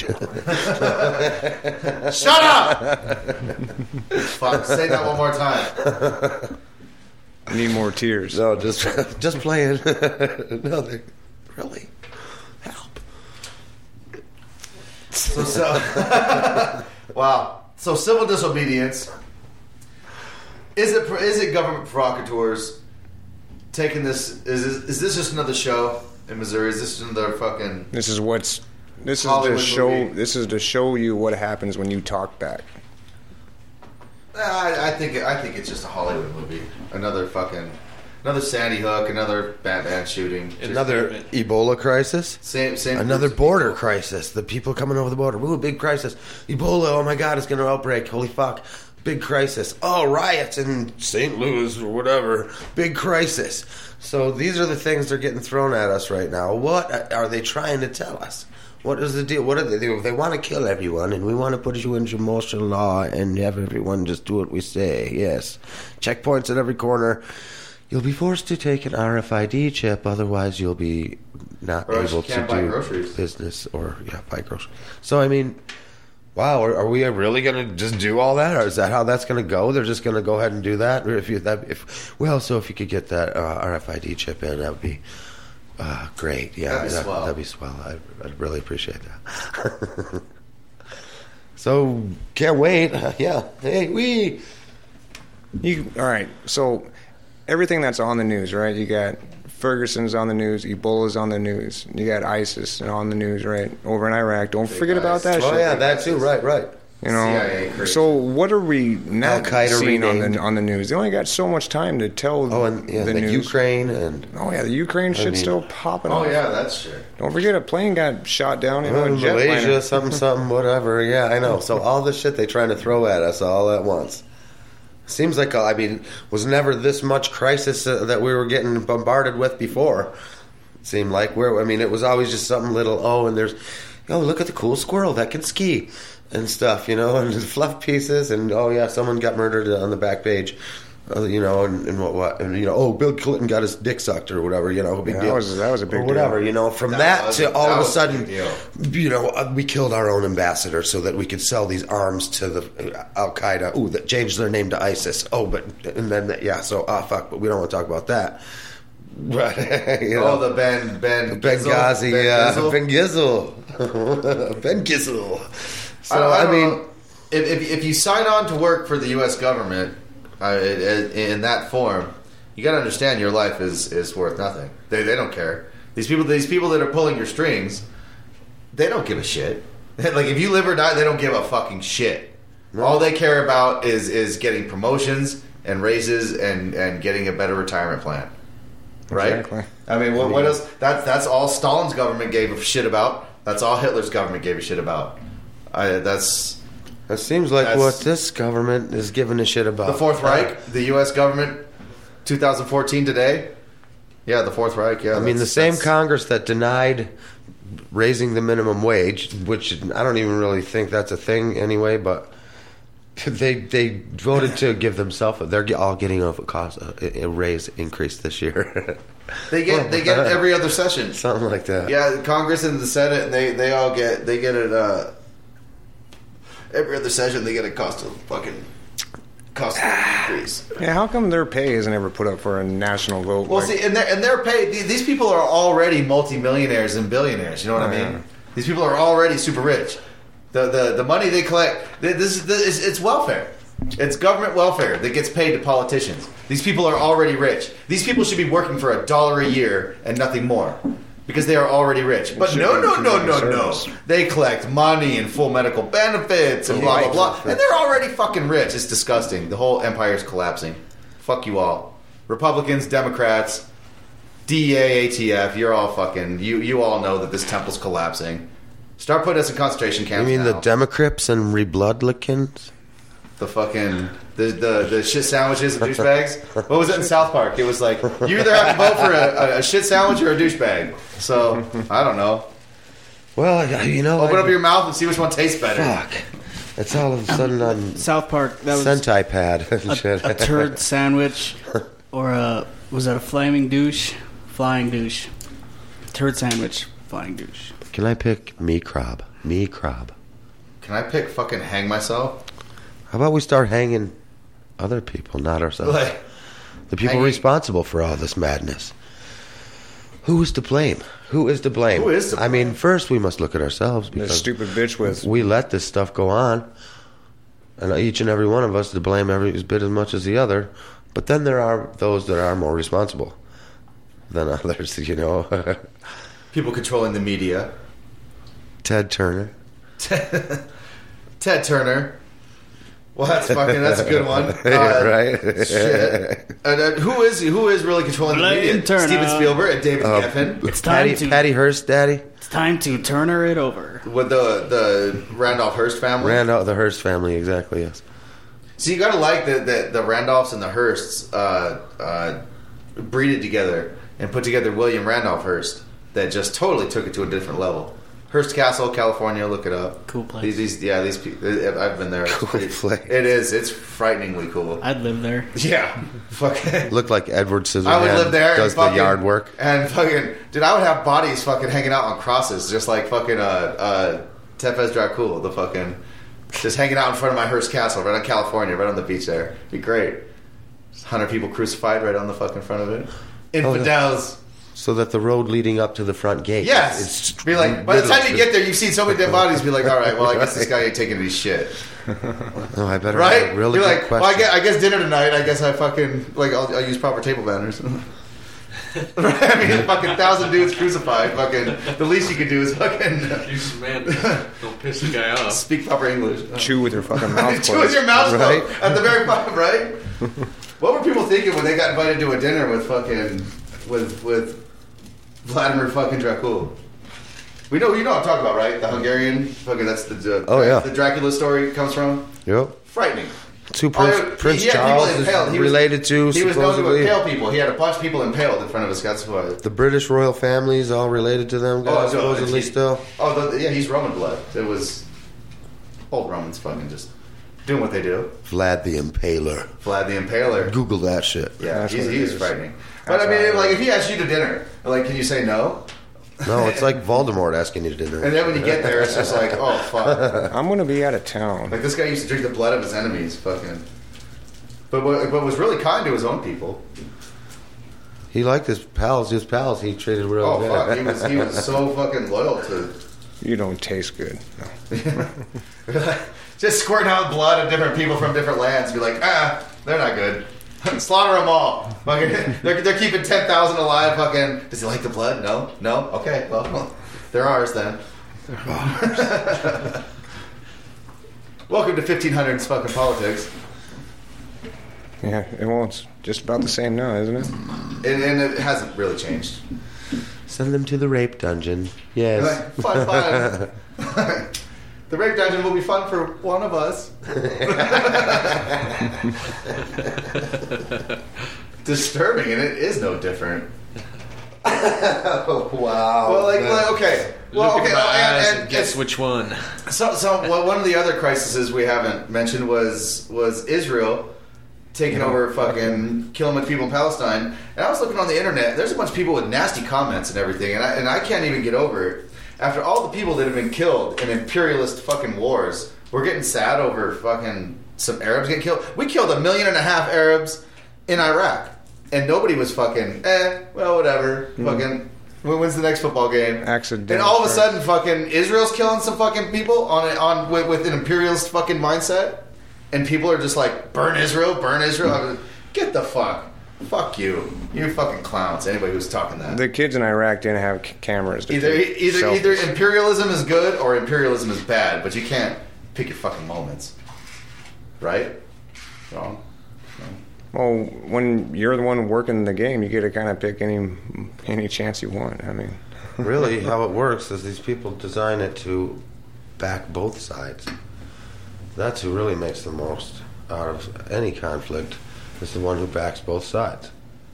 Shut up! Fuck, say that one more time. I need more tears. No, just just playing. No, they really help. So, so wow. So civil disobedience. Is it is it government provocateurs taking this? Is this, is this just another show in Missouri? Is this another fucking? This is what's. This is Hollywood to show. movie. This is to show you what happens when you talk back. I, I think I think it's just a Hollywood movie. Another fucking another Sandy Hook. Another Batman shooting. Another Ebola crisis. Same same. Another groups of border people. crisis. The people coming over the border. Ooh, big crisis. Ebola. Oh my God, it's going to outbreak. Holy fuck. Big crisis. Oh, riots in Saint Louis or whatever. Big crisis. So these are the things they're getting thrown at us right now. What are they trying to tell us? What is the deal? What do they do? They want to kill everyone, and we want to put you into martial law and have everyone just do what we say. Yes. Checkpoints at every corner. You'll be forced to take an R F I D chip, otherwise you'll be not Or else able you can't to buy do groceries. business or yeah, buy groceries. So I mean, wow, are, are we really going to just do all that, or is that how that's going to go? They're just going to go ahead and do that, or if you that if well, so if you could get that uh, R F I D chip in, that would be uh, great. Yeah, That'd be that, swell. that'd be swell. I, I'd really appreciate that. So can't wait. Uh, yeah, hey, we. You all right? So everything that's on the news, right? You got Ferguson's on the news, Ebola's on the news. You got ISIS on the news, right? Over in Iraq. Don't forget about that Oh shit. yeah, that too. Right, right. You C I know. A crazy. So what are we not Al-Qaeda seeing on renamed. the on the news? They only got so much time to tell Oh, and yeah, the the news. Ukraine and Oh yeah, the Ukraine shit's mean- still popping Oh off. yeah, that's shit. Don't forget a plane got shot down. You know, uh, a jet Malaysia, liner. something, something, whatever. Yeah, I know. So all the shit they trying to throw at us all at once. Seems like, I mean, was never this much crisis uh, that we were getting bombarded with before. It seemed like we're, I mean, it was always just something little. Oh, and there's, oh, look at the cool squirrel that can ski and stuff, you know, and fluff pieces. And oh yeah, someone got murdered on the back page, uh, you know, and, and what, what, and you know, oh, Bill Clinton got his dick sucked or whatever, you know, big Yeah, deal. that was- that was a big or whatever, deal. you know. From That that, was- to all that of a was a sudden, big deal. you know, uh, we killed our own ambassador so that we could sell these arms to the uh, Al Qaeda. Ooh, that changed their name to ISIS. Oh, but and then yeah, so ah fuck, but we don't want to talk about that. Right? You know, Oh, the Ben Ben Benghazi, Ben yeah, Gizzle? Ben Gizzle, Ben Gizzle. So I, don't- I I, don't mean, know. if, if if you sign on to work for the U S government uh, in, in that form, you got to understand your life is, is worth nothing. They they don't care. These people these people that are pulling your strings, they don't give a shit. Like if you live or die, they don't give a fucking shit. All they care about is is getting promotions and raises and, and getting a better retirement plan. Right? Exactly. I mean, what, what else? That's that's all Stalin's government gave a shit about. That's all Hitler's government gave a shit about. I, that's it seems like that's- what this government is giving a shit about. the Fourth Reich, the U S government, twenty fourteen today. Yeah, the Fourth Reich. Yeah, I mean, the that's- same that's- Congress that denied raising the minimum wage, which I don't even really think that's a thing anyway, but they they voted to give themselves. They're all getting a cost a, a raise increase this year, They get they get it every other session. something like that. Yeah, Congress and the Senate, they they all get they get it. Uh, every other session they get a cost of fucking cost of increase. Yeah, how come their pay isn't ever put up for a national vote? Well, like, see, and their and their pay. th- These people are already multimillionaires and billionaires. You know what Oh, I mean? yeah. These people are already super rich. The the the money they collect. th- This is this, it's welfare. It's government welfare that gets paid to politicians. These people are already rich. These people should be working for a dollar a year and nothing more. Because they are already rich. But should no, be no, no, community no, no. service. They collect money and full medical benefits and blah, blah, blah. Life. And they're already fucking rich. It's disgusting. The whole empire is collapsing. Fuck you all. Republicans, Democrats, D E A, A T F, you're all fucking... You you all know that this temple's collapsing. Start putting us in concentration You camps mean now. the Democrats and Rebloodlikins? The fucking... The, the, the shit sandwiches and douchebags. What was it in South Park? It was like, you either have to vote for a, a shit sandwich or a douchebag. So, I don't know. Well, you know, Open I- up your mouth and see which one tastes better. fuck. It's all of a sudden on South Park. That was Sentai pad and shit. a, a turd sandwich, or a was that a flaming douche, flying douche, turd sandwich, flying douche. Can I pick me crab? Me crab. Can I pick fucking hang myself? How about we start hanging other people, not ourselves? Like, The people hanging- responsible for all this madness. Who is to blame? Who is to blame? Who is to I mean, first we must look at ourselves the because stupid bitch with we let this stuff go on, and each and every one of us to blame every bit as much as the other. But then there are those that are more responsible than others. You know, people controlling the media. Ted Turner. Ted Turner. Well, that's fucking. That's a good one. Uh, Yeah, right? Shit. Uh, uh, who is who is really controlling the Blame media? Turner. Steven Spielberg and David Uh, Geffen It's time Patty, to Patty Hearst, Daddy. it's time to Turner it over. with the the Randolph Hearst family. Randolph, the Hearst family, exactly. Yes. So you gotta like the the, the Randolphs and the Hearsts uh, uh, breeded together and put together William Randolph Hearst that just totally took it to a different level. Hearst Castle, California. Look it up. Cool place. These, these yeah, these people. I've been there. It's Cool pretty- place. It is. It's frighteningly cool. I'd live there. Yeah, fucking. Looked like Edward Scissorhands I would live there. does and fucking, the yard work. and fucking dude. I would have bodies fucking hanging out on crosses, just like fucking uh uh Tepes Dracul, the fucking just hanging out in front of my Hearst Castle, right on California, right on the beach there. Be great. Hundred people crucified right on the fucking front of it. Infidels. So that the road leading up to the front gate. Yes. is Be like, by the time you riddled get there, you've seen so many dead bodies. Be like, all right, well, I guess this guy ain't taking any shit, with- No, I better right? have a really Be good like, question. well, I guess, I guess dinner tonight. I guess I fucking like I'll, I'll use proper table manners. Right? I mean, fucking thousand dudes crucified. Fucking the least you could do is fucking Jesus, man, don't piss the guy off. speak proper English. chew with your fucking mouth Chew with closed. your mouth Right? closed at the very bottom, right? What were people thinking when they got invited to a dinner with fucking with with Vladimir fucking Dracul? We know you know what I'm talking about, right? The Hungarian fucking that's the, the Oh, yeah. the Dracula story comes from. Yep. Frightening. Who Prince, Oh, he- Prince he had Charles people is impaled. He was- related to, He was known to supposedly. impale people. He had a bunch of people impaled in front of his. That's why. The British royal families all related to them guys, no, supposedly he- still. Oh, the, yeah, he's Roman blood. It was old Romans fucking just doing what they do. Vlad the Impaler. Vlad the Impaler. Google that shit. Yeah, That's he's, what it he is is. frightening. But That's I mean, all like right. if he asked you to dinner, like, can you say no? No, it's like Voldemort asking you to dinner. And then when you get there, it's just like, oh fuck! I'm gonna be out of town. Like this guy used to drink the blood of his enemies, fucking. But what, but was really kind to his own people. He liked his pals. His pals he treated real Oh good. fuck! He was he was so fucking loyal to. You don't taste good. No. Just squirting out blood of different people from different lands. Be like, ah, they're not good. Slaughter them all. Fucking, they're, they're keeping ten thousand alive. Fucking, does he like the blood? No, no. Okay, well, they're ours then. Welcome to fifteen hundreds fucking politics, Yeah, it won't. Just about the same now, isn't it? and, and it hasn't really changed. Send them to the rape dungeon. Yes. Like, fun, fun. The rape dungeon will be fun for one of us. Disturbing, and it is no different. Oh, wow. Well, like, like okay. Well, Look okay. at my well, eyes and, and and, guess which one. So, so well, one of the other crises we haven't mentioned was was Israel taking over, fucking killing with people in Palestine. And I was looking on the internet. There's a bunch of people with nasty comments and everything, and I and I can't even get over it. After all the people that have been killed in imperialist fucking wars, where We're getting sad over fucking some Arabs getting killed. We killed a million and a half Arabs in Iraq, and nobody was fucking, eh, well, whatever. Mm. Fucking, when when's the next football game? Accident. And all of a sudden, fucking Israel's killing some fucking people on a, on with, with an imperialist fucking mindset, and people are just like, burn Israel, burn Israel. Mm. Get the fuck. Fuck you. You fucking clowns. Anybody who's talking that. The kids in Iraq didn't have c- cameras. To Either take either selfies. either imperialism is good or imperialism is bad, but you can't pick your fucking moments. Right? Wrong? No. Well, when you're the one working the game, you get to kind of pick any any chance you want. I mean, Really, how it works is these people design it to back both sides. That's who really makes the most out of any conflict, is the one who backs both sides.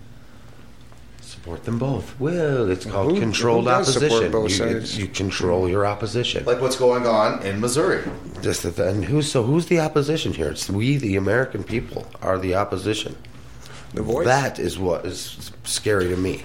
Support them both. Well, it's called Who- controlled who does support opposition. both You, sides? you control your opposition. Like what's going on in Missouri. Just that, and who's so? Who's the opposition here? It's we, the American people, are the opposition. the voice. That is what is scary to me.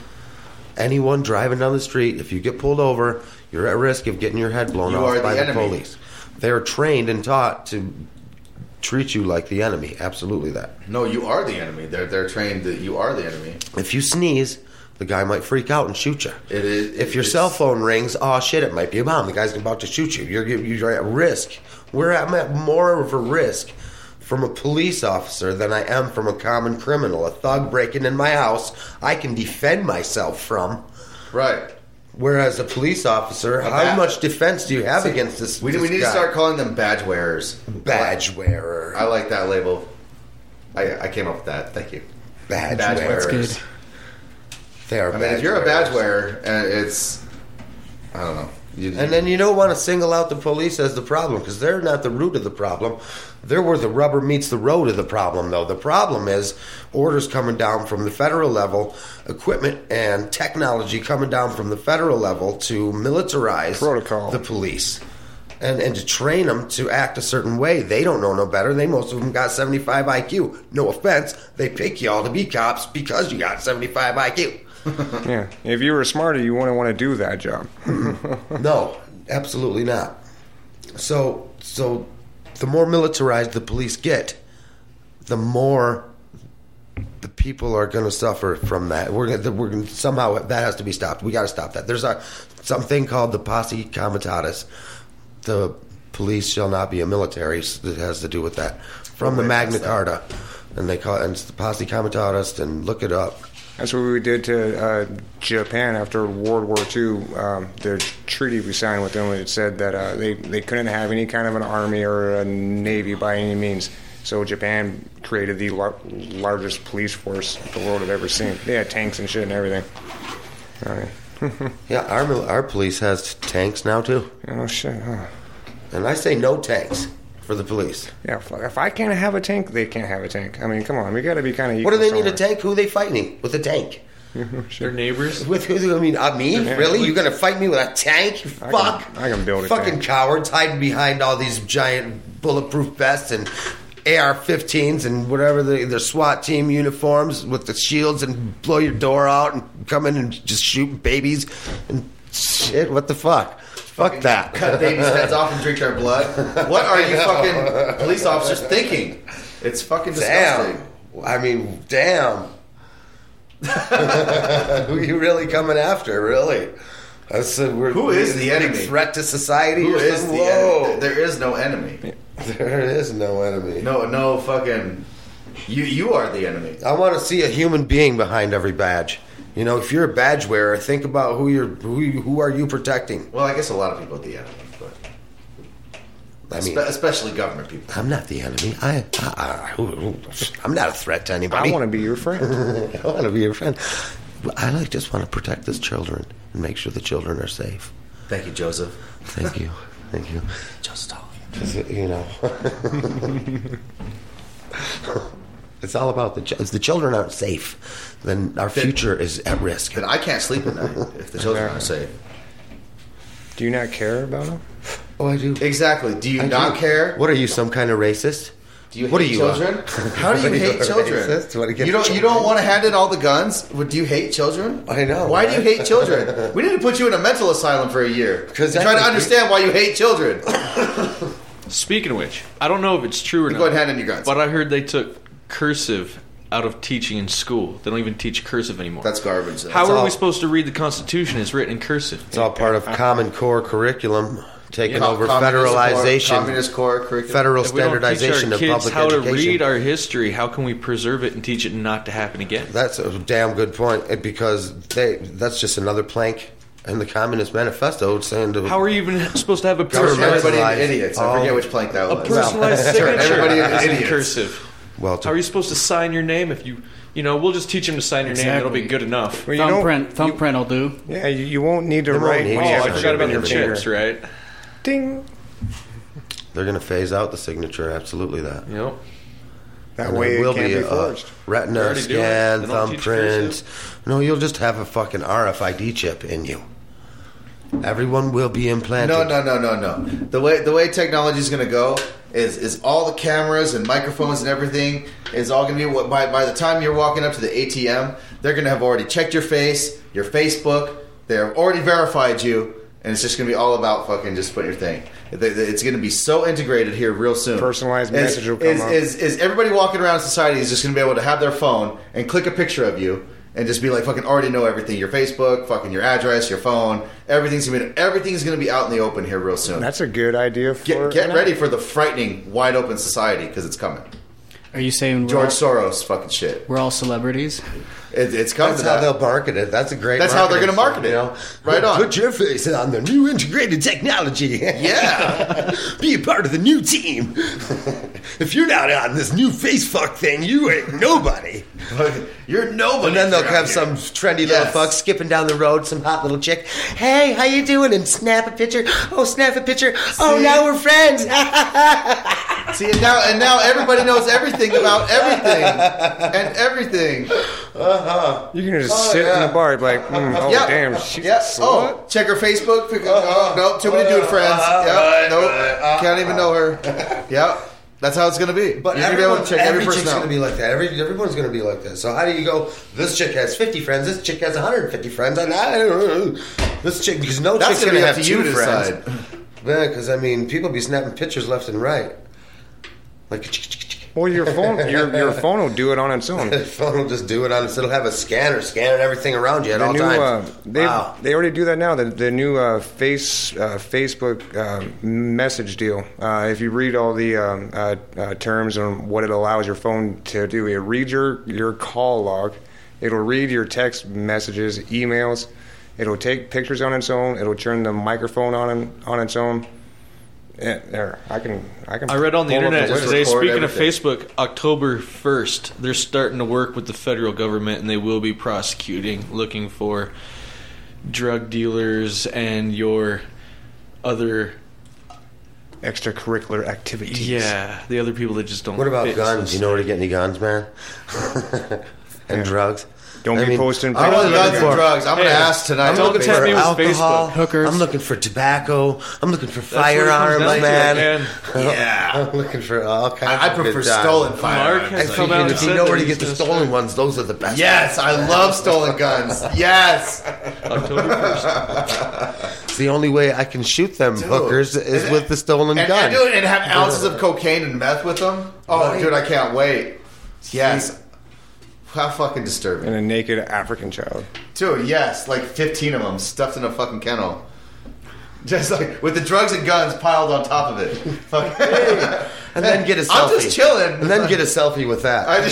Anyone driving down the street, if you get pulled over, you're at risk of getting your head blown You off are by the the enemy. police. They're trained and taught to treat you like the enemy. Absolutely that. No, you are the enemy. They're they're trained that you are the enemy. If you sneeze, the guy might freak out and shoot you. It is. If your it's- cell phone rings, oh shit, it might be a bomb. The guy's about to shoot you. You're you're at risk. We're at I'm at more of a risk from a police officer than I am from a common criminal. A thug breaking in my house, I can defend myself from. Right. Whereas a police officer, how bat- much defense do you have See, against this? We, this we need guy? to start calling them badge wearers. badge wearer. I like that label. I, I came up with that. Thank you. badge, badge wearers. wearers. Good. They are. I mean, badge if you're a wearers. badge wearer, uh, it's I don't know. You, And then you don't want to single out the police as the problem, because they're not the root of the problem. They're where the rubber meets the road of the problem, though. The problem is orders coming down from the federal level, equipment and technology coming down from the federal level to militarize Protocol. the police. And, and to train them to act a certain way. They don't know no better. They most of them got seventy-five I Q. No offense, they pick y'all to be cops because you got seventy-five I Q. Yeah. If you were smarter, you wouldn't want to do that job. No, absolutely not. So, so the more militarized the police get, the more the people are going to suffer from that. We're going to, we're going to, somehow that has to be stopped. We got to stop that. There's a something called the posse comitatus. The police shall not be a military. That has to do with that from the Wait, Magna what's that? Carta, and they call it and it's the posse comitatus. And look it up. That's what we did to uh, Japan after World War Two. Um, the treaty we signed with them, it said that uh, they, they couldn't have any kind of an army or a navy by any means. So Japan created the lar- largest police force the world had ever seen. They had tanks and shit and everything. All right. Yeah, our mil- our police has tanks now too, Oh, shit. Huh. and I say no tanks for the police. Yeah, fuck. If I can't have a tank, they can't have a tank. I mean, come on. We got to be kind of What do they need a tank? Who are they fighting with a tank? Their neighbors. With who? I mean, uh, me? Yeah. Really? You're gonna fight me with a tank? I can- Fuck! I can build a Fucking tank. cowards hiding behind all these giant bulletproof vests and A R fifteens and whatever the, their SWAT team uniforms with the shields and blow your door out and come in and just shoot babies and shit. What the fuck? Fuck that. Cut babies' heads off and drink their blood. What are you fucking police officers thinking? It's fucking disgusting. Damn. I mean, damn. Who are you really coming after, really? I said, we're, Who is we're the a big enemy? threat to society? Who or is something? the Whoa. enemy? There is no enemy. There is no enemy. No, no fucking. You, you are the enemy. I want to see a human being behind every badge. You know, if you're a badge wearer, think about who you're, who, you, who are you protecting? Well, I guess a lot of people are the enemy, but I mean, Espe- especially government people. I'm not the enemy. I, I, I who- who- I'm not a threat to anybody. I want to be your friend. I want to be your friend. I like just want to protect the children and make sure the children are safe. Thank you, Joseph. Thank you. Thank you. Joseph. You know, it's all about the ch- if the children aren't safe, then our future is at risk. Then I can't sleep at night if the children are safe. Do you not care about them? Oh, I do. Exactly. Do you I not do. care? What are you, some kind of racist? Do you hate What are you, uh, children? How do you what are you, hate a children? racist? What, against You don't. You children? don't want to hand in all the guns. What, do you hate children? I know, Why do you right? hate children? We need to put you in a mental asylum for a year 'Cause to I try to think- understand why you hate children. Speaking of which, I don't know if it's true or You not. go ahead and hand in your guns. But I heard they took cursive out of teaching in school. They don't even teach cursive anymore. That's garbage. How It's are all- we supposed to read the Constitution? It's written in cursive. It's all part of Common Core curriculum, taking Co- over communist federalization, core, communist core curriculum. federal If we don't teach standardization our of kids public how education. to read our history, how can we preserve it and teach it not to happen again? That's a damn good point eh, because they, that's just another plank in the Communist Manifesto saying to How are you even supposed to have a Turn Government- personalized, everybody Personalized. into idiots. I Oh. forget which plank that a was. personalized Turn signature everybody into is in idiots. cursive? well to, How are you supposed to sign your name if you, you know, we'll just teach them to sign your name. It'll be Exactly. good enough. Well, you don't- Thumbprint, thumbprint will do. Yeah, you, you won't need to You won't write. need when to. you Oh, have I to forgot chip about in your finger. chips, right? Ding. they're going to phase out the signature. Absolutely that. Yep. That And way it it will can't be be a forged. retina already do it. scan, They don't teach thumbprint. No, you'll just have a fucking R F I D chip in you. Everyone will be implanted. No, no, no, no, no. The way the way technology is going to go is is all the cameras and microphones and everything is all going to be what by by the time you're walking up to the A T M, they're going to have already checked your face, your Facebook. They've already verified you, and it's just going to be all about fucking just putting your thing. It's going to be so integrated here real soon. Personalized Is- message will come is, up. Is, is everybody walking around society is just going to be able to have their phone and click a picture of you and just be like fucking already know everything, your Facebook, fucking your address, your phone, everything's gonna be everything's going to be out in the open here real soon. That's a good idea for Get, get an ready app. for the frightening, wide open society because it's coming. Are you saying we're George all, Soros fucking shit. we're all celebrities? It, it's coming That's to how that. they'll market it. That's a great. That's how they're marketing gonna market scheme, it. You know? Right on. Put your face on the new integrated technology. Yeah. Be a part of the new team. If you're not on this new face fuck thing, you ain't nobody. You're nobody. And then they'll around have here. some trendy little Yes. fuck skipping down the road, some hot little chick. Hey, how you doing? And snap a picture. Oh, snap a picture. Oh, See? now we're friends. See, and now and now everybody knows everything about everything and everything. You can just Oh, sit yeah. in the bar and be like, mm, oh, Yep. damn. She's Yep. a slut. Oh, check her Facebook. Oh, no, too many dude friends. Yep. Nope. Can't even know her. Yep. That's how it's gonna be. But You're gonna be able to everyone, check every every person chick's out. going to be like that. Every, everyone's going to be like that. So how do you go, this chick has fifty friends, this chick has one hundred fifty friends, and I don't know. This chick, because no That's chick's gonna going be to up have to you two to friends. decide. Yeah, because, I mean, people be snapping pictures left and right. Like, Well, your phone, your your phone will do it on its own. the phone will just do it on it. It'll have a scanner scanning everything around you at The all new, times. uh, they Wow. they already do that now. The the new uh, face uh, Facebook uh, message deal. Uh, if you read all the um, uh, uh, terms on what it allows your phone to do, it reads your your call log. It'll read your text messages, emails. It'll take pictures on its own. It'll turn the microphone on on its own. Yeah, there, I can I can. I read on the pull up internet list. Just today, record speaking everything. of Facebook, October first, they're starting to work with the federal government and they will be prosecuting, looking for drug dealers and your other, extracurricular activities. yeah, the other people that just don't What about fit guns? You know where to get any guns, man? and Yeah. drugs? Don't I be mean, posting I I'm want looking guns and for- drugs. I'm gonna Hey, ask tonight. I'm Don't looking tempt for me with alcohol. Facebook. Hookers. I'm looking for tobacco. I'm looking for That's what it comes firearms, down to, man. man. Yeah. I'm looking for all kinds. I, I of prefer good times. stolen Mark firearms. has If come you, out can- and if you said know that where to he's get the gonna stolen start ones, those are the best. Yes, I love stolen guns. Yes. October first. It's the only way I can shoot them hookers is And- with the stolen And, gun. and, dude, and have ounces of cocaine and meth with them. Oh, Right. dude, I can't wait. Yes. How fucking disturbing. and a naked African child. Dude, yes, like fifteen of them stuffed in a fucking kennel. Just like with the drugs and guns piled on top of it. Fuck. and then get a selfie. I'm just chilling. And then get a selfie with that. I just-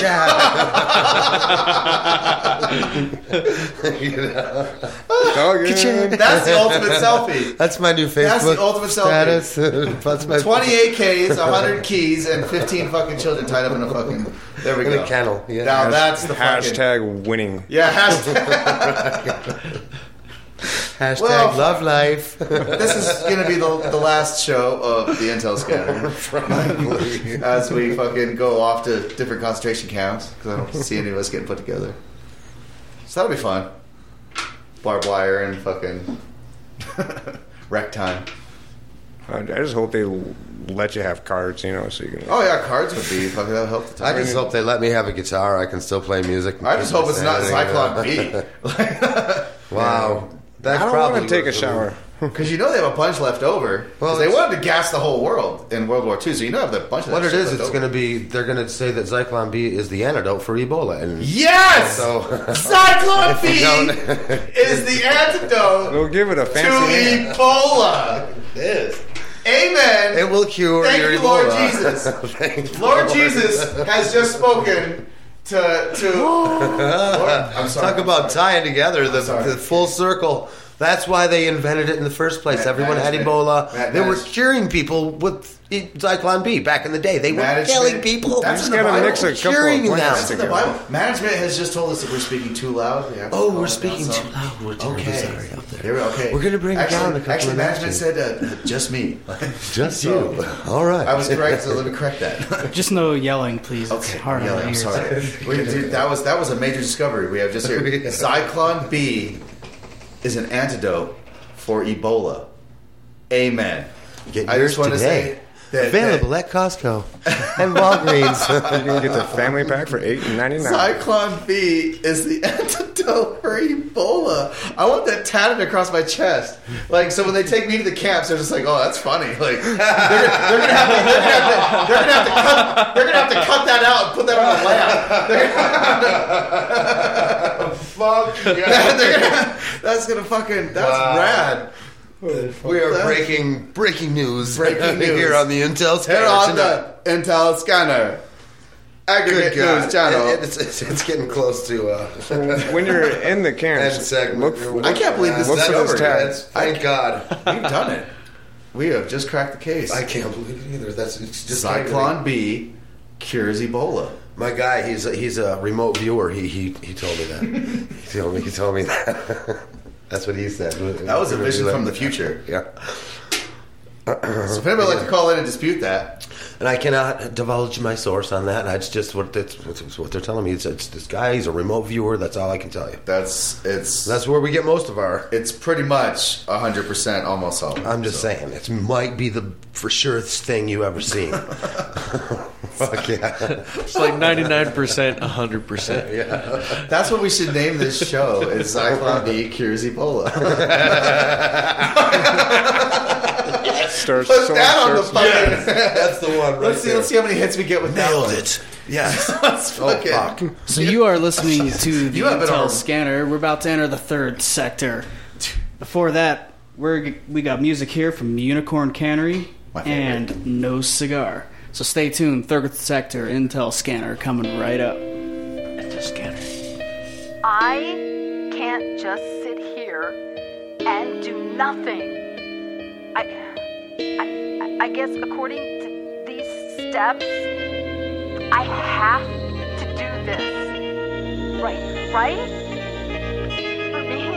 You know? Doggy. That's the ultimate selfie. That's my new Facebook That's the ultimate selfie. status. That's my twenty-eight Ks, one hundred keys, and fifteen fucking children tied up in a fucking. There we in go. a kennel. Yeah. Now that's the fucking. Hashtag winning. Yeah, hashtag. Hashtag Well, love life. This is going to be the, the last show of the Intel Scanner. As we fucking go off to different concentration camps. Because I don't see any of us getting put together. So that'll be fun. Barbed wire and fucking wreck time. I I just hope they let you have cards, you know, so you can. Oh yeah, cards would be fucking that'll help the I time. just hope they let me have a guitar. I can still play music. I just hope it's not Anything, Cyclone you know. B. Wow. That I don't probably want to take a was- shower. Because you know they have a bunch left over. Well, Well, they it's- wanted to gas the whole world in World War Two, so you know they have a bunch of What that it shit is, left it's over. going to be. They're going to say that Zyklon B is the antidote for Ebola, and Yes! so Zyklon B don't- is the antidote We'll give it a to fancy name. Ebola. it is. Amen. It will cure Thank your you, Ebola. Lord Jesus. Thank you, Lord Jesus has just spoken to to. Lord, I'm sorry. Talk about tying together the, sorry. the full circle. That's why they invented it in the first place. Matt- Everyone had management. Ebola. Matt- they were manage- curing people with e- Zyklon B back in the day. They were Management- killing people. That's Just in the gotta Bible. mix a couple Curing of them. plants That's in the together. Bible. Management has just told us that we're speaking too loud. We have to Oh, calm we're it speaking down too some. loud. We're terribly Okay. sorry out there. Here we- okay. We're gonna bring it actually, down a couple Actually, of management notches. said uh, just me. Just So, you. All right. I was correct, so let me correct that. Just no yelling, please. It's Okay, hard yeah, on my I'm ears. sorry. We, dude, that was that was a major discovery we have just here. Yeah. Zyklon B is an antidote for Ebola. Amen. Get I yours just want to today. say that, Available at Costco and Walgreens. You can get the family pack for eight ninety that nine. Zyklon B is the antidote for Ebola. I want that tatted across my chest. Like, so when they take me to the camps, they're just like, "Oh, that's funny." Like, they're, they're gonna have to, they're gonna have to, they're gonna have to cut, they're gonna have to cut that out and put that on a lamp. They're gonna have to, Fuck they're gonna, that's gonna fucking, that's Wow. rad. We are breaking breaking news, Breaking news. here on the Intel Scanner Here on tonight. the Intel Scanner. Aggregate Good God. News Channel. It- it's, it's, it's getting close to uh, When you're in the end camps, segment. look, I can't believe this Look is for those over. tags. Thank God. We've done it. We have just cracked the case. I can't believe it either. That's it's just Zyklon B cures Ebola. My guy, he's a, he's a remote viewer. He he he told me that. he told me he told me that. That's what he said. That was a vision from the future. Yeah. So if anybody would like to call in and dispute that, And I cannot divulge my source on that. That's just what that's, it's what they're telling me. It's, it's this guy. He's a remote viewer. That's all I can tell you. that's it's That's where we get most of our. it's pretty much a hundred percent almost all. I'm just So, saying, it might be the for sure thing you ever seen. Fuck yeah. It's like ninety-nine percent, one hundred percent. Yeah. That's what we should name this show. Is Zyklon B cures Ebola. starts Put someone that on the starts- fucking. That's the one right Let's see. there. Let's see how many hits we get with that Nailed one. it. Yes. Let's Oh, fucking. fuck. So you are listening to the You have been Intel on- Scanner. We're about to enter the third sector. Before that, we're we got music here from Unicorn Cannery My favorite. and No Cigar. So stay tuned. Third sector, Intel Scanner coming right up. Intel Scanner. I can't just sit here and do nothing. I, I, I guess according to these steps, I have to do this. Right, right? For me?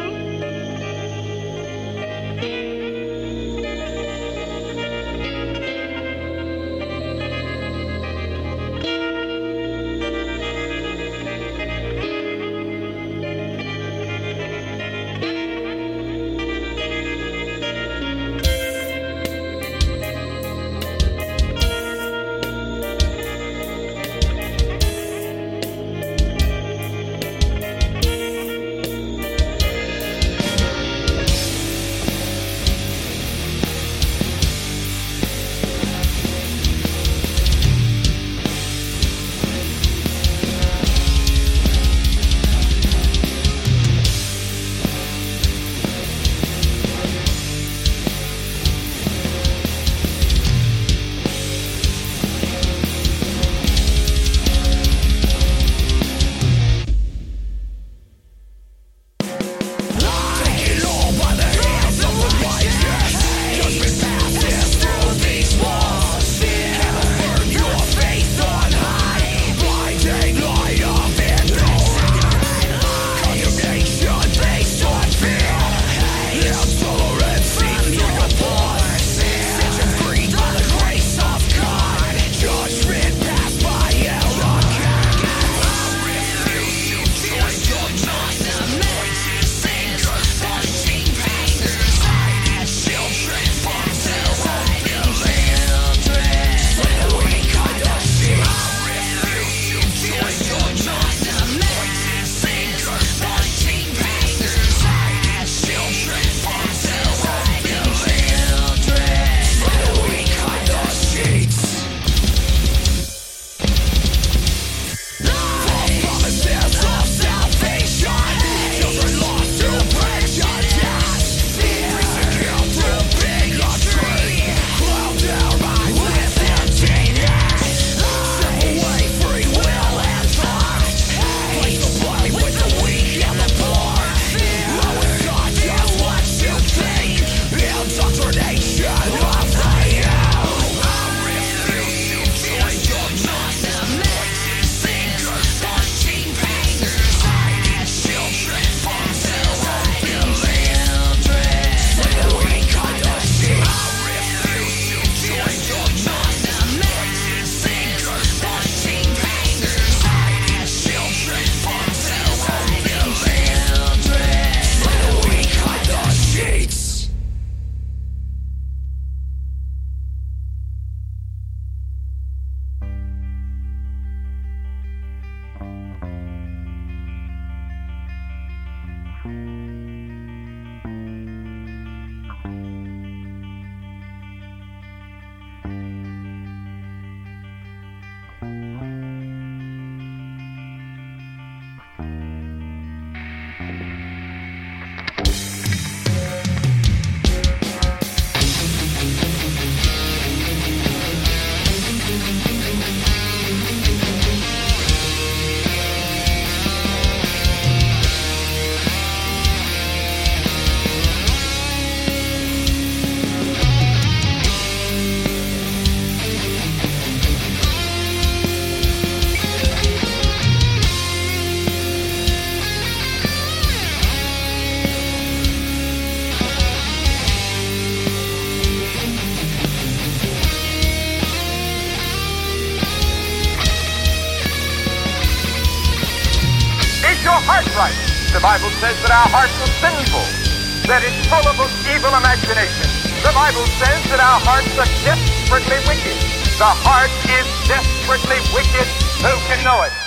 The Bible says that our hearts are sinful, that it's full of evil imagination. The Bible says that our hearts are desperately wicked. The heart is desperately wicked. Who can know it?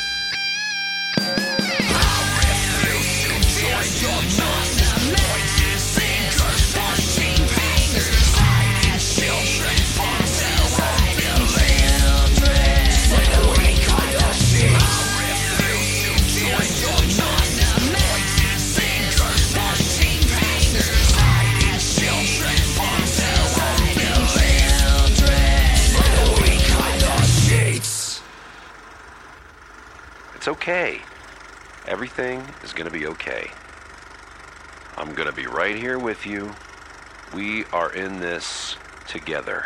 It's okay. Everything is going to be okay. I'm going to be right here with you. We are in this together.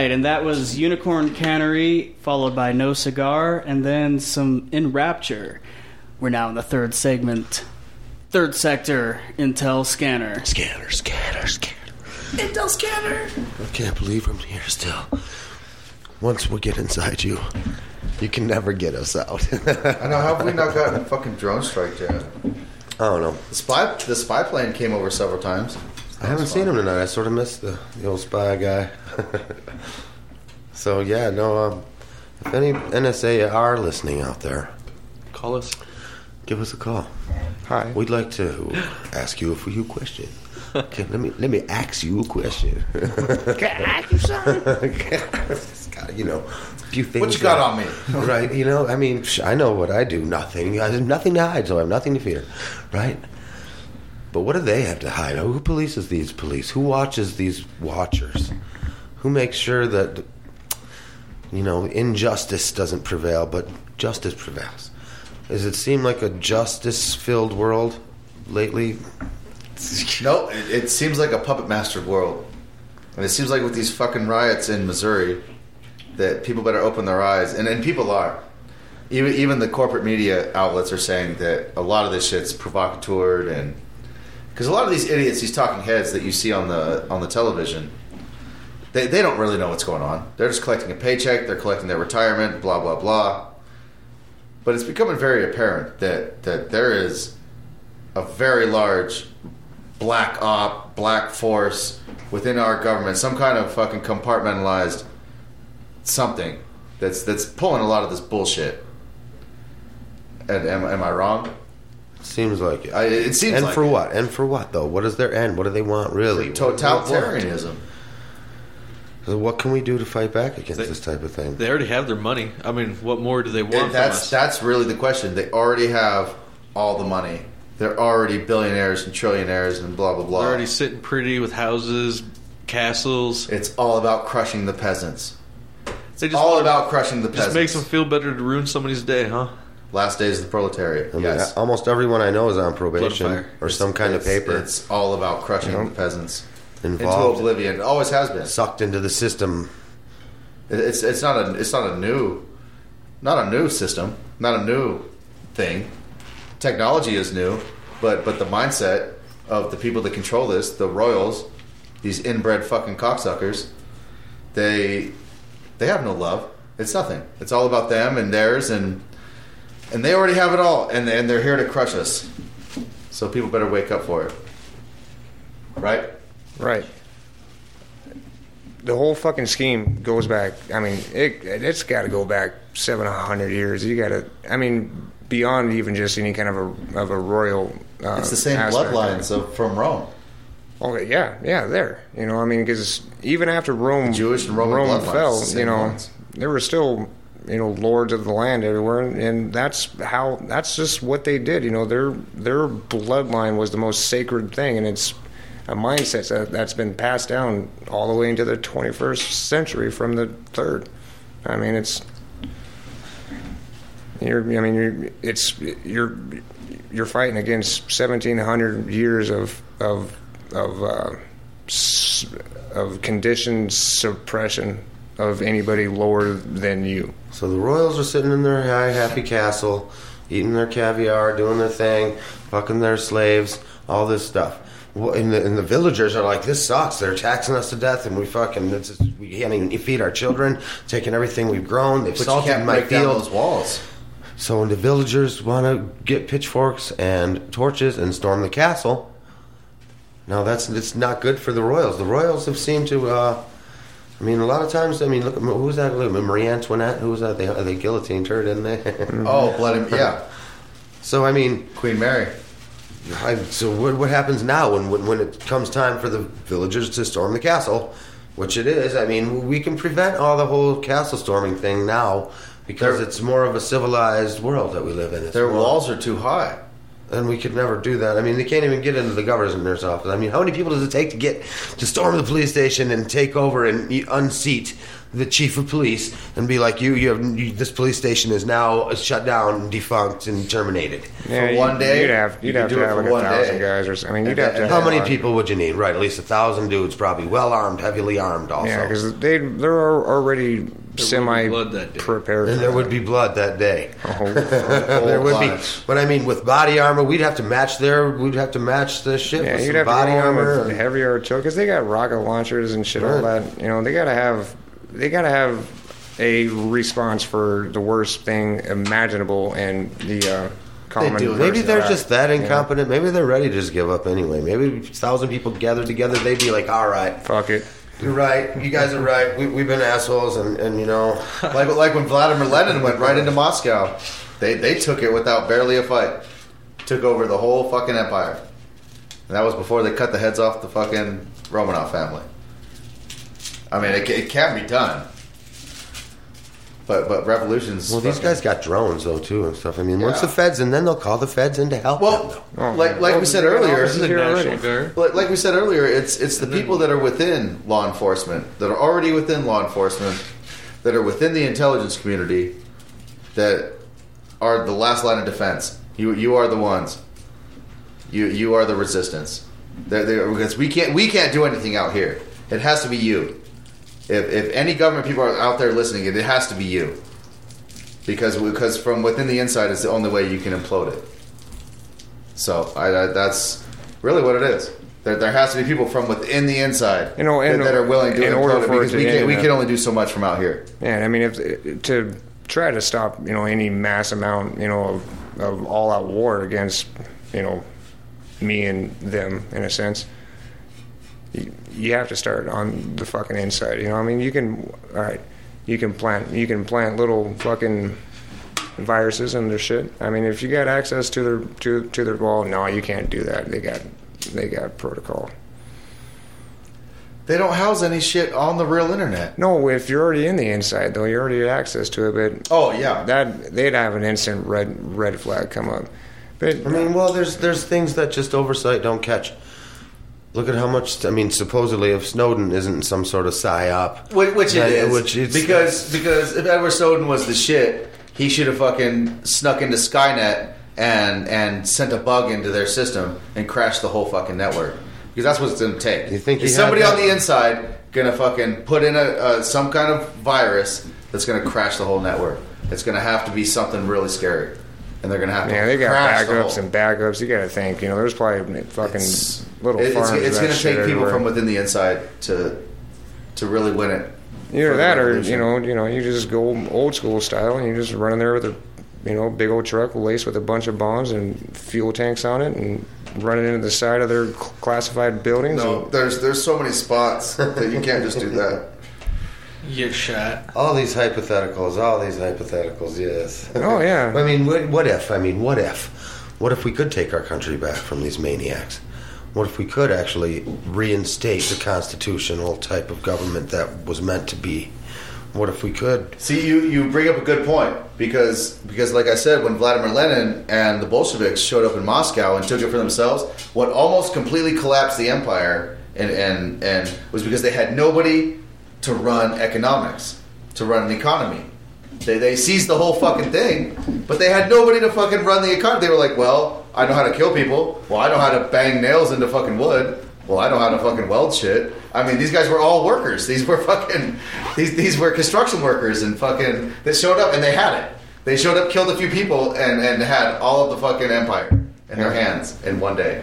right, and that was Unicorn Cannery, followed by No Cigar, and then some In Rapture. We're now in the third segment. Third sector, Intel Scanner. Scanner, scanner, scanner. Intel Scanner! I can't believe I'm here still. Once we get inside you, you can never get us out. I know, how have we not gotten a fucking drone strike yet? I don't know. The spy, the spy plane came over several times. I haven't seen him tonight. I sort of missed the, the old spy guy. So, yeah, no, um, if any N S A are listening out there, Call us. give us a call. Hi. We'd like to ask you a few questions. Okay, let me let me ask you a question. Can I ask you something? You know, a few things. What you got that- on me? Right, you know, I mean, sh- I know what I do. Nothing. I have nothing to hide, so I have nothing to fear. Right? But what do they have to hide? Who polices these police? Who watches these watchers? Who makes sure that, you know, injustice doesn't prevail, but justice prevails? Does it seem like a justice-filled world lately? No, it, it seems like a puppet master world. And it seems like with these fucking riots in Missouri that people better open their eyes. And, and people are. Even, even the corporate media outlets are saying that a lot of this shit's provocateur. And because a lot of these idiots, these talking heads that you see on the on the television, they, they don't really know what's going on. They're just collecting a paycheck. They're collecting their retirement, blah, blah, blah. But it's becoming very apparent that, that there is a very large black op, black force within our government, some kind of fucking compartmentalized something that's that's pulling a lot of this bullshit. And am, am I wrong? Seems like it. I, it seems and like for it. what? And for what, though? What is their end? What do they want, really? Totalitarianism. So what can we do to fight back against They- this type of thing? They already have their money. I mean, what more do they want And from that's us? that's really the question. They already have all the money. They're already billionaires and trillionaires and blah blah blah. They're already sitting pretty with houses, castles. It's all about crushing the peasants. They just all wanna- about crushing the Just peasants. makes them feel better to ruin somebody's day, huh? Last days of the proletariat. I mean, Yes. almost everyone I know is on probation Blood fire. or some kind of It's- paper It's all about crushing the peasants into involved, oblivion. It always has been. sucked into the system. It- It's it's not a it's not a new not a new system, not a new thing. Technology is new, but but the mindset of the people that control this, the royals, these inbred fucking cocksuckers, they they have no love. It's nothing. It's all about them and theirs, and and they already have it all, and and they're here to crush us. So people better wake up for it, right? Right. The whole fucking scheme goes back. I mean, it it's got to go back seven hundred years. You got to. I mean, beyond even just any kind of a of a royal. Uh, It's the same aspect. bloodlines of, from Rome. Oh yeah, yeah, there. You know, I mean, because even after Rome, The Jewish and Roman Rome bloodlines, fell, the same you know, ones. there were still, you know, lords of the land everywhere, and that's how. That's just what they did. You know, their their bloodline was the most sacred thing, and it's a mindset that, that's been passed down all the way into the twenty-first century from the third. I mean, it's. You're, I mean, you're, it's you're you're fighting against seventeen hundred years of of of uh, s- of conditioned suppression of anybody lower than you. So the royals are sitting in their high, happy castle, eating their caviar, doing their thing, fucking their slaves, all this stuff. Well, and, the, and the villagers are like, this sucks. They're taxing us to death, and we fucking it's just, we can't even feed our children, taking everything we've grown. They've But you salted can't my break down fields. those walls. So when the villagers want to get pitchforks and torches and storm the castle, no, that's it's not good for the royals. The royals have seemed to. Uh, I mean, a lot of times. I mean, look, who was that? Look, Marie Antoinette. Who was that? They they guillotined her, didn't they? Oh, blood and yeah, So I mean, Queen Mary. I, so what what happens now when, when when it comes time for the villagers to storm the castle, which it is? I mean, we can prevent all the whole castle storming thing now because Their- it's more of a civilized world that we live in. It's Their more- walls are too high. And we could never do that. I mean, they can't even get into the governor's office. I mean, how many people does it take to get to storm the police station and take over and unseat the chief of police and be like, you, you have you, this police station is now shut down, defunct, and terminated Yeah, for you- one day, You'd have, you you'd could have do to it have for like a one thousand day. guys or something. I mean, you'd And have to then- How have many a lot. people would you need? Right, at least a thousand dudes, probably well armed, heavily armed, also. Yeah, because they they're al- already semi blood that day. prepared. and for there that. would be blood that day. Oh, there would be, bunch. but I mean, with body armor, we'd have to match their. We'd have to match the shit yeah, with you'd some have body to go in armor. with and- heavier artillery because they got rocket launchers and shit. All Right. that, you know, they gotta have they gotta have a response for the worst thing imaginable and the uh, common. do. Maybe person they're act, just that you know? incompetent. Maybe they're ready to just give up anyway. Maybe if a thousand people gathered together, they'd be like, "All right, Fuck it. you're right. You guys are right. We, we've been assholes, and, and you know, like like when Vladimir Lenin went right into Moscow, they they took it without barely a fight, took over the whole fucking empire, and that was before they cut the heads off the fucking Romanov family. I mean, it, it can be done, but but revolutions. well, these fucking- guys got drones though too and stuff. I mean, once Yeah. the feds, and then they'll call the feds in to help them. Well, Oh, like like well, we said they got earlier, officers The here National already. Guard. Like, like we said earlier, it's it's the people that are within law enforcement, that are already within law enforcement, that are within the intelligence community, that are the last line of defense. You you are the ones. You you are the resistance. They're, they're, because we can't we can't do anything out here. It has to be you. If if any government people are out there listening, it has to be you. Because because from within the inside is the only way you can implode it. So I, I, that's really what it is. There, there has to be people from within the inside You know, that, in- that are willing to in implode order it for it because to we end can we in can a- only do so much from out here. Yeah, and I mean, if to try to stop, you know, any mass amount, you know, of, of all-out war against, you know, me and them, in a sense, you, you have to start on the fucking inside. You know, I mean, you can, all right, you can plant, you can plant little fucking viruses and their shit. I mean, if you got access to their to to their wall, no, you can't do that. They got they got protocol. They don't house any shit on the real internet. No, if you're already in the inside, though, you already had access to it. But Oh yeah, that they'd have an instant red red flag come up. But I mean, well, there's there's things that just oversight don't catch. Look at how much. I mean, supposedly, if Snowden isn't some sort of psyop, which, which it then- is. which it's- because because if Edward Snowden was the shit, he should have fucking snuck into Skynet and and sent a bug into their system and crashed the whole fucking network. Because that's what it's going to take. You think he is had somebody that? on the inside going to fucking put in a uh, some kind of virus that's going to crash the whole network? It's going to have to be something really scary, and they're going to have to yeah, they got crash the backups whole- and backups. You got to think. You know, there's probably fucking It's- little it- farms. It's, it's going going to take people from within the inside to to really win it. Either for the that, or revolution. you know, you know, you just go old school style, and you just run in there with a, you know, big old truck laced with a bunch of bombs and fuel tanks on it, and run it into the side of their cl- classified buildings. No, and, there's there's so many spots that you can't just do that. You get shot. all these hypotheticals, all these hypotheticals. Yes. Oh, yeah. I mean, what, what if? I mean, what if? What if we could take our country back from these maniacs? What if we could actually reinstate the constitutional type of government that was meant to be? What if we could? See, you, you bring up a good point because because like I said, when Vladimir Lenin and the Bolsheviks showed up in Moscow and took it for themselves, what almost completely collapsed the empire and and, and was because they had nobody to run economics, to run an economy. They they seized the whole fucking thing, but they had nobody to fucking run the economy. They were like, well, I know how to kill people. Well, I know how to bang nails into fucking wood. Well, I know how to fucking weld shit. I mean, these guys were all workers. These were fucking, these these were construction workers and fucking, that showed up and they had it. They showed up, killed a few people, and, and had all of the fucking empire in their hands in one day.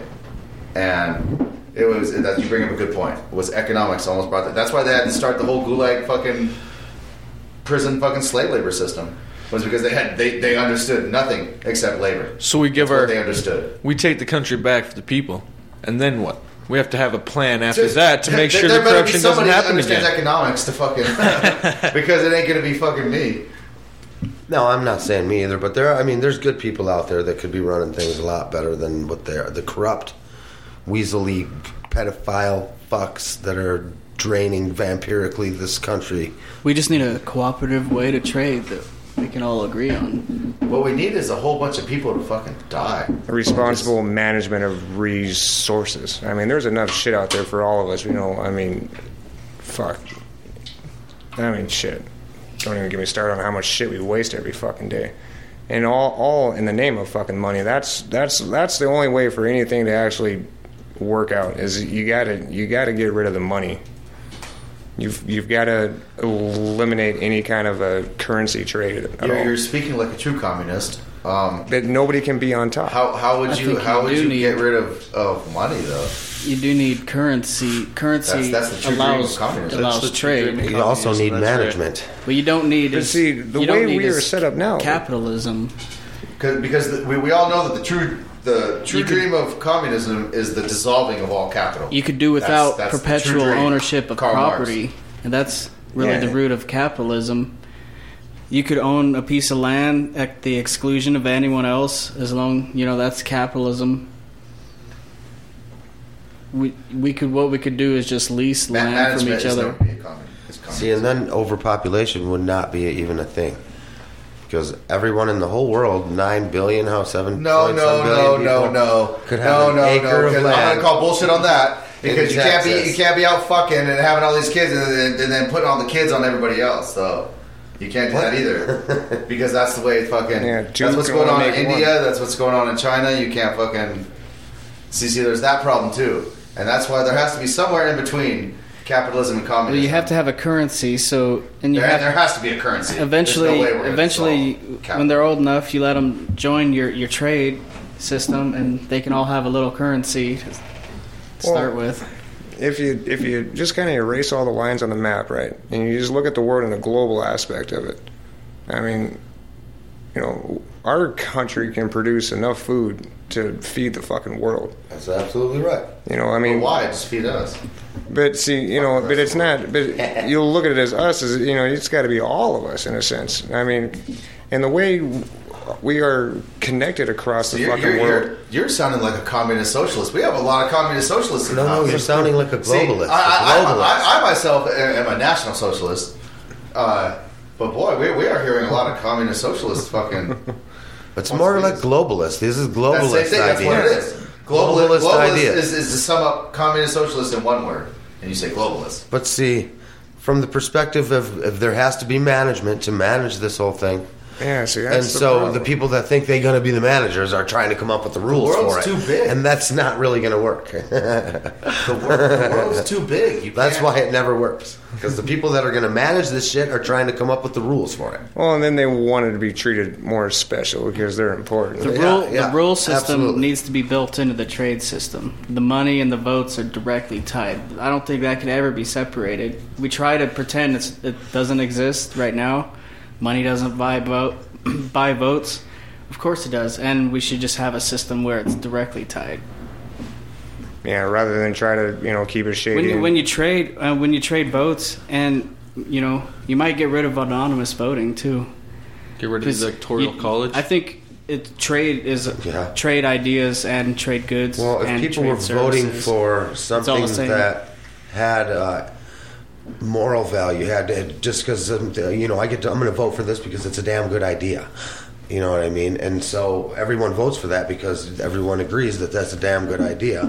And it was, that you bring up a good point. It was economics almost brought that. That's why they had to start the whole gulag fucking prison fucking slave labor system. Was because they had, they, they understood nothing except labor. So we give That's what our they understood. we take the country back for the people, and then what? We have to have a plan after Just- that to make there- sure there the better be corruption doesn't somebody that happen understands again. economics to fucking because it ain't gonna be fucking me. No, I'm not saying me either, but there. Are, I mean, there's good people out there that could be running things a lot better than what they are. The corrupt, weaselly, pedophile fucks that are draining vampirically this country. We just need a cooperative way to trade that we can all agree on. What we need is a whole bunch of people to fucking die. Responsible management of resources. I mean, there's enough shit out there for all of us. You know, I mean, fuck. I mean, shit. Don't even get me started on how much shit we waste every fucking day, and all all in the name of fucking money. That's that's that's the only way for anything to actually work out. Is you gotta you gotta get rid of the money. You've you've got to eliminate any kind of a currency trade at You're, all. you're speaking like a true communist. Um, that nobody can be on top. How how would I you think how you would do you need- get rid of, of money though? You do need currency. Currency That's- that's the true dream allows of communism. allows That's the true trade. dream. You also need That's right. management. But you don't need. But is, see, the you don't way need we are is set up now- capitalism. Cause, because the, we, we all know that the true the true You could- dream of communism is the dissolving of all capital. You could do without That's- that's the true perpetual dream. ownership of Karl Marx. property, and that's really Yeah. the root of capitalism. You could own a piece of land at the exclusion of anyone else, as long you know that's capitalism. We we could what we could do is just lease Ma- land from management each is other. known to be a commun- is communism. See, and then overpopulation would not be even a thing. Because everyone in the whole world, nine billion, how seven No, point no, some no, billion no, people no, could have no, an no, acre no. of 'cause I'm land. gonna call bullshit on that because In you can't be Texas. you can't be out fucking and having all these kids and then, and then putting all the kids on everybody else. So you can't do that either because that's the way it fucking. Yeah, two that's what's can going on only in make India. one. That's what's going on in China. You can't fucking. See, see, there's that problem too, and that's why there has to be somewhere in between capitalism and Well, communism. you have to have a currency, so and you there, have there has to be a currency. eventually, There's no way we're gonna eventually, solve when capitalism. they're old enough, you let them join your, your trade system, and they can all have a little currency to start Well, with. if you if you just kind of erase all the lines on the map, right, and you just look at the world in a global aspect of it, I mean, you know, our country can produce enough food to feed the fucking world. That's absolutely right. You know, I But mean, why? Just feed us. But see, you know, but it's not. But you'll look at it as us, as you know, it's got to be all of us in a sense. I mean, and the way we are connected across the You're, fucking you're, world. you're, you're sounding like a communist socialist. We have a lot of communist socialists in No, the no, house. you're sounding like a See, globalist. I, I, a I, globalist. I, I myself am a national socialist. Uh, but boy, we, we are hearing a lot of communist socialists fucking. it's what's more this? like globalist. This is That's, globalist the same thing. That's idea. what it is. Globalist, Globalist globalist idea. is, is to sum up communist socialist in one word, and you say globalist. But see, from the perspective of, of there has to be management to manage this whole thing. Yeah, see, that's And the so problem. the people that think they're going to be the managers are trying to come up with the rules world's for it. too big. And that's not really going to work. The, wor- the world's too big. You That's can't- why it never works. Because the people that are going to manage this shit are trying to come up with the rules for it. Well, and then they wanted to be treated more special because they're important. The Yeah, rule yeah, the rule system absolutely. needs to be built into the trade system. The money and the votes are directly tied. I don't think that could ever be separated. We try to pretend it's, it doesn't exist right now. Money doesn't buy vote buy votes. Of course it does, and we should just have a system where it's directly tied. Yeah, rather than try to you know keep it shady. When you, and- when you trade uh, when you trade votes, and you know you might get rid of anonymous voting too. Get rid of 'Cause the electoral you- college. I think it trade is Yeah. trade ideas and trade goods. Well, if and people trade were voting services. for It's all something the same. that had uh, moral value, had to, just because um, you know, I get to, I'm going to vote for this because it's a damn good idea. You know what I mean? And so everyone votes for that because everyone agrees that that's a damn good idea.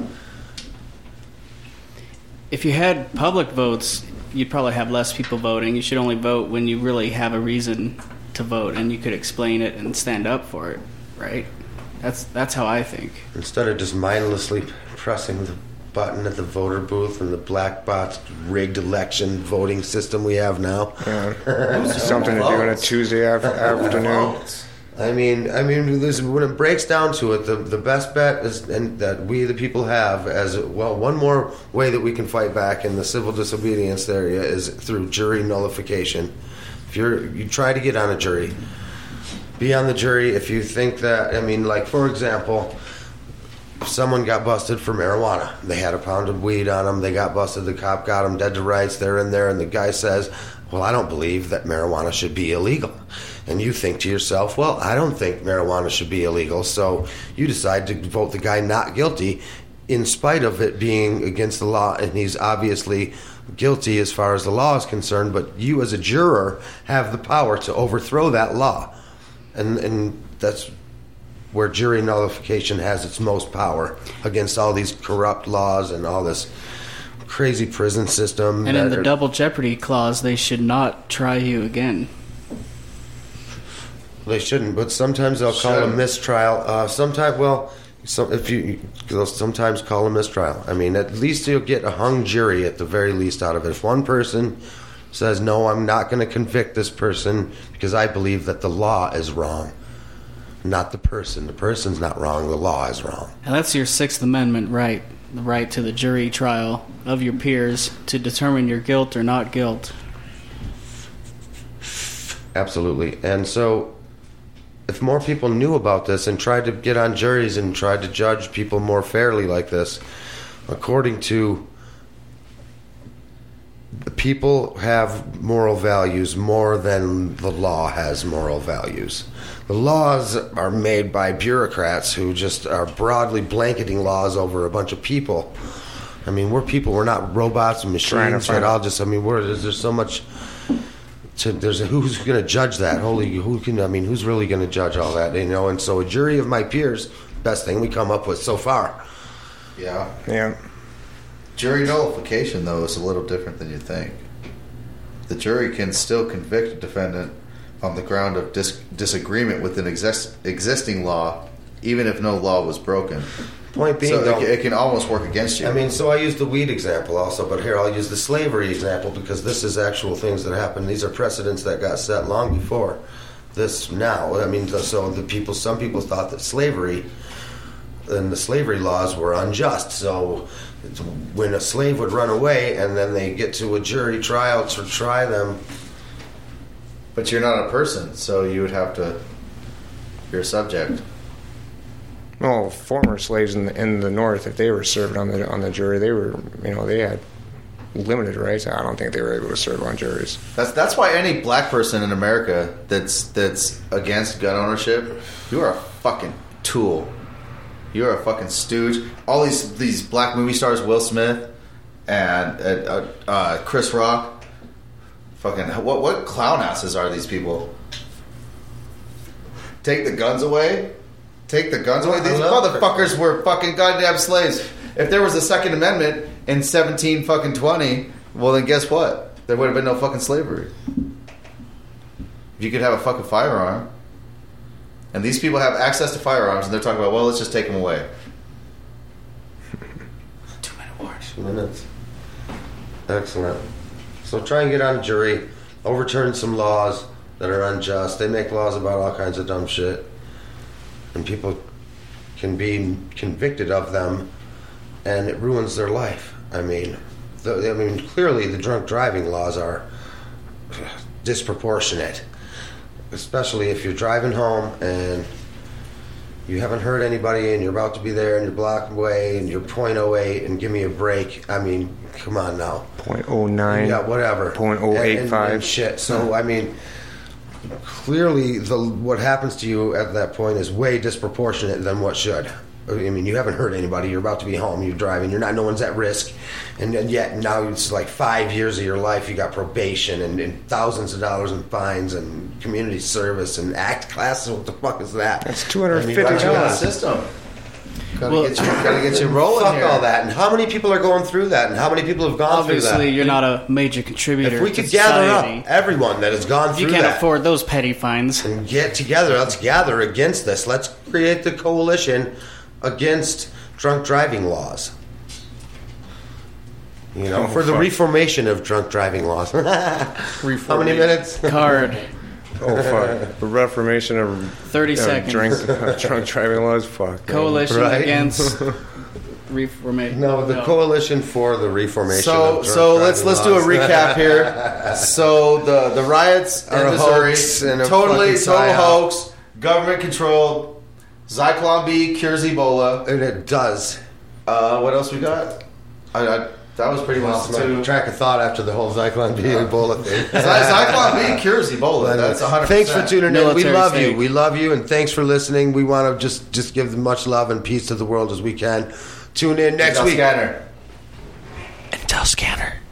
If you had public votes, you'd probably have less people voting. You should only vote when you really have a reason to vote, and you could explain it and stand up for it, right? That's that's how I think. Instead of just mindlessly pressing the button at the voter booth and the black box rigged election voting system we have now. Yeah. Something to do on a Tuesday af- afternoon. I mean, I mean, this, when it breaks down to it, the the best bet is, and that we the people have as well. One more way that we can fight back in the civil disobedience area is through jury nullification. If you're you try to get on a jury, be on the jury if you think that. I mean, like for example, if someone got busted for marijuana, they had a pound of weed on them. They got busted. The cop got them dead to rights. They're in there, and the guy says, "Well, I don't believe that marijuana should be illegal." And you think to yourself, well, I don't think marijuana should be illegal. So you decide to vote the guy not guilty. in spite of it being against the law, and he's obviously guilty as far as the law is concerned, but you as a juror have the power to overthrow that law. And, and that's where jury nullification has its most power against all these corrupt laws and all this crazy prison system. And in the are, double jeopardy clause, they should not try you again. They shouldn't, but sometimes they'll call Should. a mistrial. Uh, sometimes, well, some, if you, they'll sometimes call a mistrial. I mean, at least you'll get a hung jury at the very least out of it. If one person says, no, I'm not going to convict this person because I believe that the law is wrong, not the person. The person's not wrong, the law is wrong. And that's your Sixth Amendment right, the right to the jury trial of your peers to determine your guilt or not guilt. Absolutely. And so if more people knew about this and tried to get on juries and tried to judge people more fairly like this, according to people have moral values more than the law has moral values. The laws are made by bureaucrats who just are broadly blanketing laws over a bunch of people. I mean, we're people. We're not robots and machines. Right? I'll just. I mean, we're, there's, there's so much. To, there's a, who's going to judge that? Holy, who can? I mean, who's really going to judge all that? You know. And so, a jury of my peers, best thing we come up with so far. Yeah. Yeah. Jury nullification, though, is a little different than you think. The jury can still convict a defendant on the ground of dis- disagreement with an exist- existing law, even if no law was broken. Point being, so though, it, can, it can almost work against you. I mean, so I used the weed example also, but here I'll use the slavery example because this is actual things that happen. These are precedents that got set long before this now. I mean, so the people, some people thought that slavery and the slavery laws were unjust. So when a slave would run away and then they get to a jury trial to try them. But you're not a person, so you would have to, you're a subject. Well, former slaves in the, in the North, if they were served on the on the jury, they were, you know, they had limited rights. I don't think they were able to serve on juries. That's that's why any black person in America that's that's against gun ownership, you are a fucking tool. You are a fucking stooge. All these these black movie stars, Will Smith and uh, uh, Chris Rock, fucking what what clown asses are these people? Take the guns away. Take the guns away. These motherfuckers were fucking goddamn slaves. If there was a Second Amendment in seventeen fucking twenty, well then guess what? There would have been no fucking slavery. If you could have a fucking firearm, and these people have access to firearms, and they're talking about, well, let's just take them away. Two minute wars. Two minutes. Excellent. So try and get on a jury, overturn some laws that are unjust. They make laws about all kinds of dumb shit. And people can be convicted of them, and it ruins their life. I mean, the, I mean, clearly the drunk driving laws are disproportionate, especially if you're driving home and you haven't hurt anybody, and you're about to be there, and you're blocked away, and you're point oh eight, and give me a break. I mean, come on now. point oh nine. Yeah, whatever. point oh eight five. And, and shit. So I mean. Clearly, the what happens to you at that point is way disproportionate than what should. I mean, you haven't hurt anybody. You're about to be home. You're driving. You're not. No one's at risk, and, and yet now it's like five years of your life. You got probation and, and thousands of dollars in fines and community service and ACT classes. What the fuck is that? That's two hundred fifty I mean, dollars. System. Gotta, Well, get you, gotta get you rolling Fuck here. all that. And how many people are going through that? And how many people have gone through that? Obviously, you're not a major contributor If we to could gather society. up everyone that has gone through You can't that. afford those petty fines. And get together. Let's gather against this. Let's create the coalition against drunk driving laws. You know, Oh, for the fuck. reformation of drunk driving laws. How many minutes? Card. Oh, fuck. The reformation of thirty uh, seconds. drink, uh, drunk driving laws? Fuck. man. Coalition Right. against reformation. No, the coalition for the reformation. So of drunk so let's driving let's do a laws. recap here. So the the riots Are a in Missouri, hoax and a totally fucking total psyop. hoax, government controlled. Zyklon B cures Ebola. And it does. Uh, what else we got? I, I, that was pretty much Lost the my two. track of thought after the whole Zyklon B Ebola thing. Zy- Zyklon B cures Ebola. That's one hundred percent. Thanks for tuning in. We Military love state. you. We love you, and thanks for listening. We want to just just give as much love and peace to the world as we can. Tune in next Intel week. Scanner. Intel Scanner.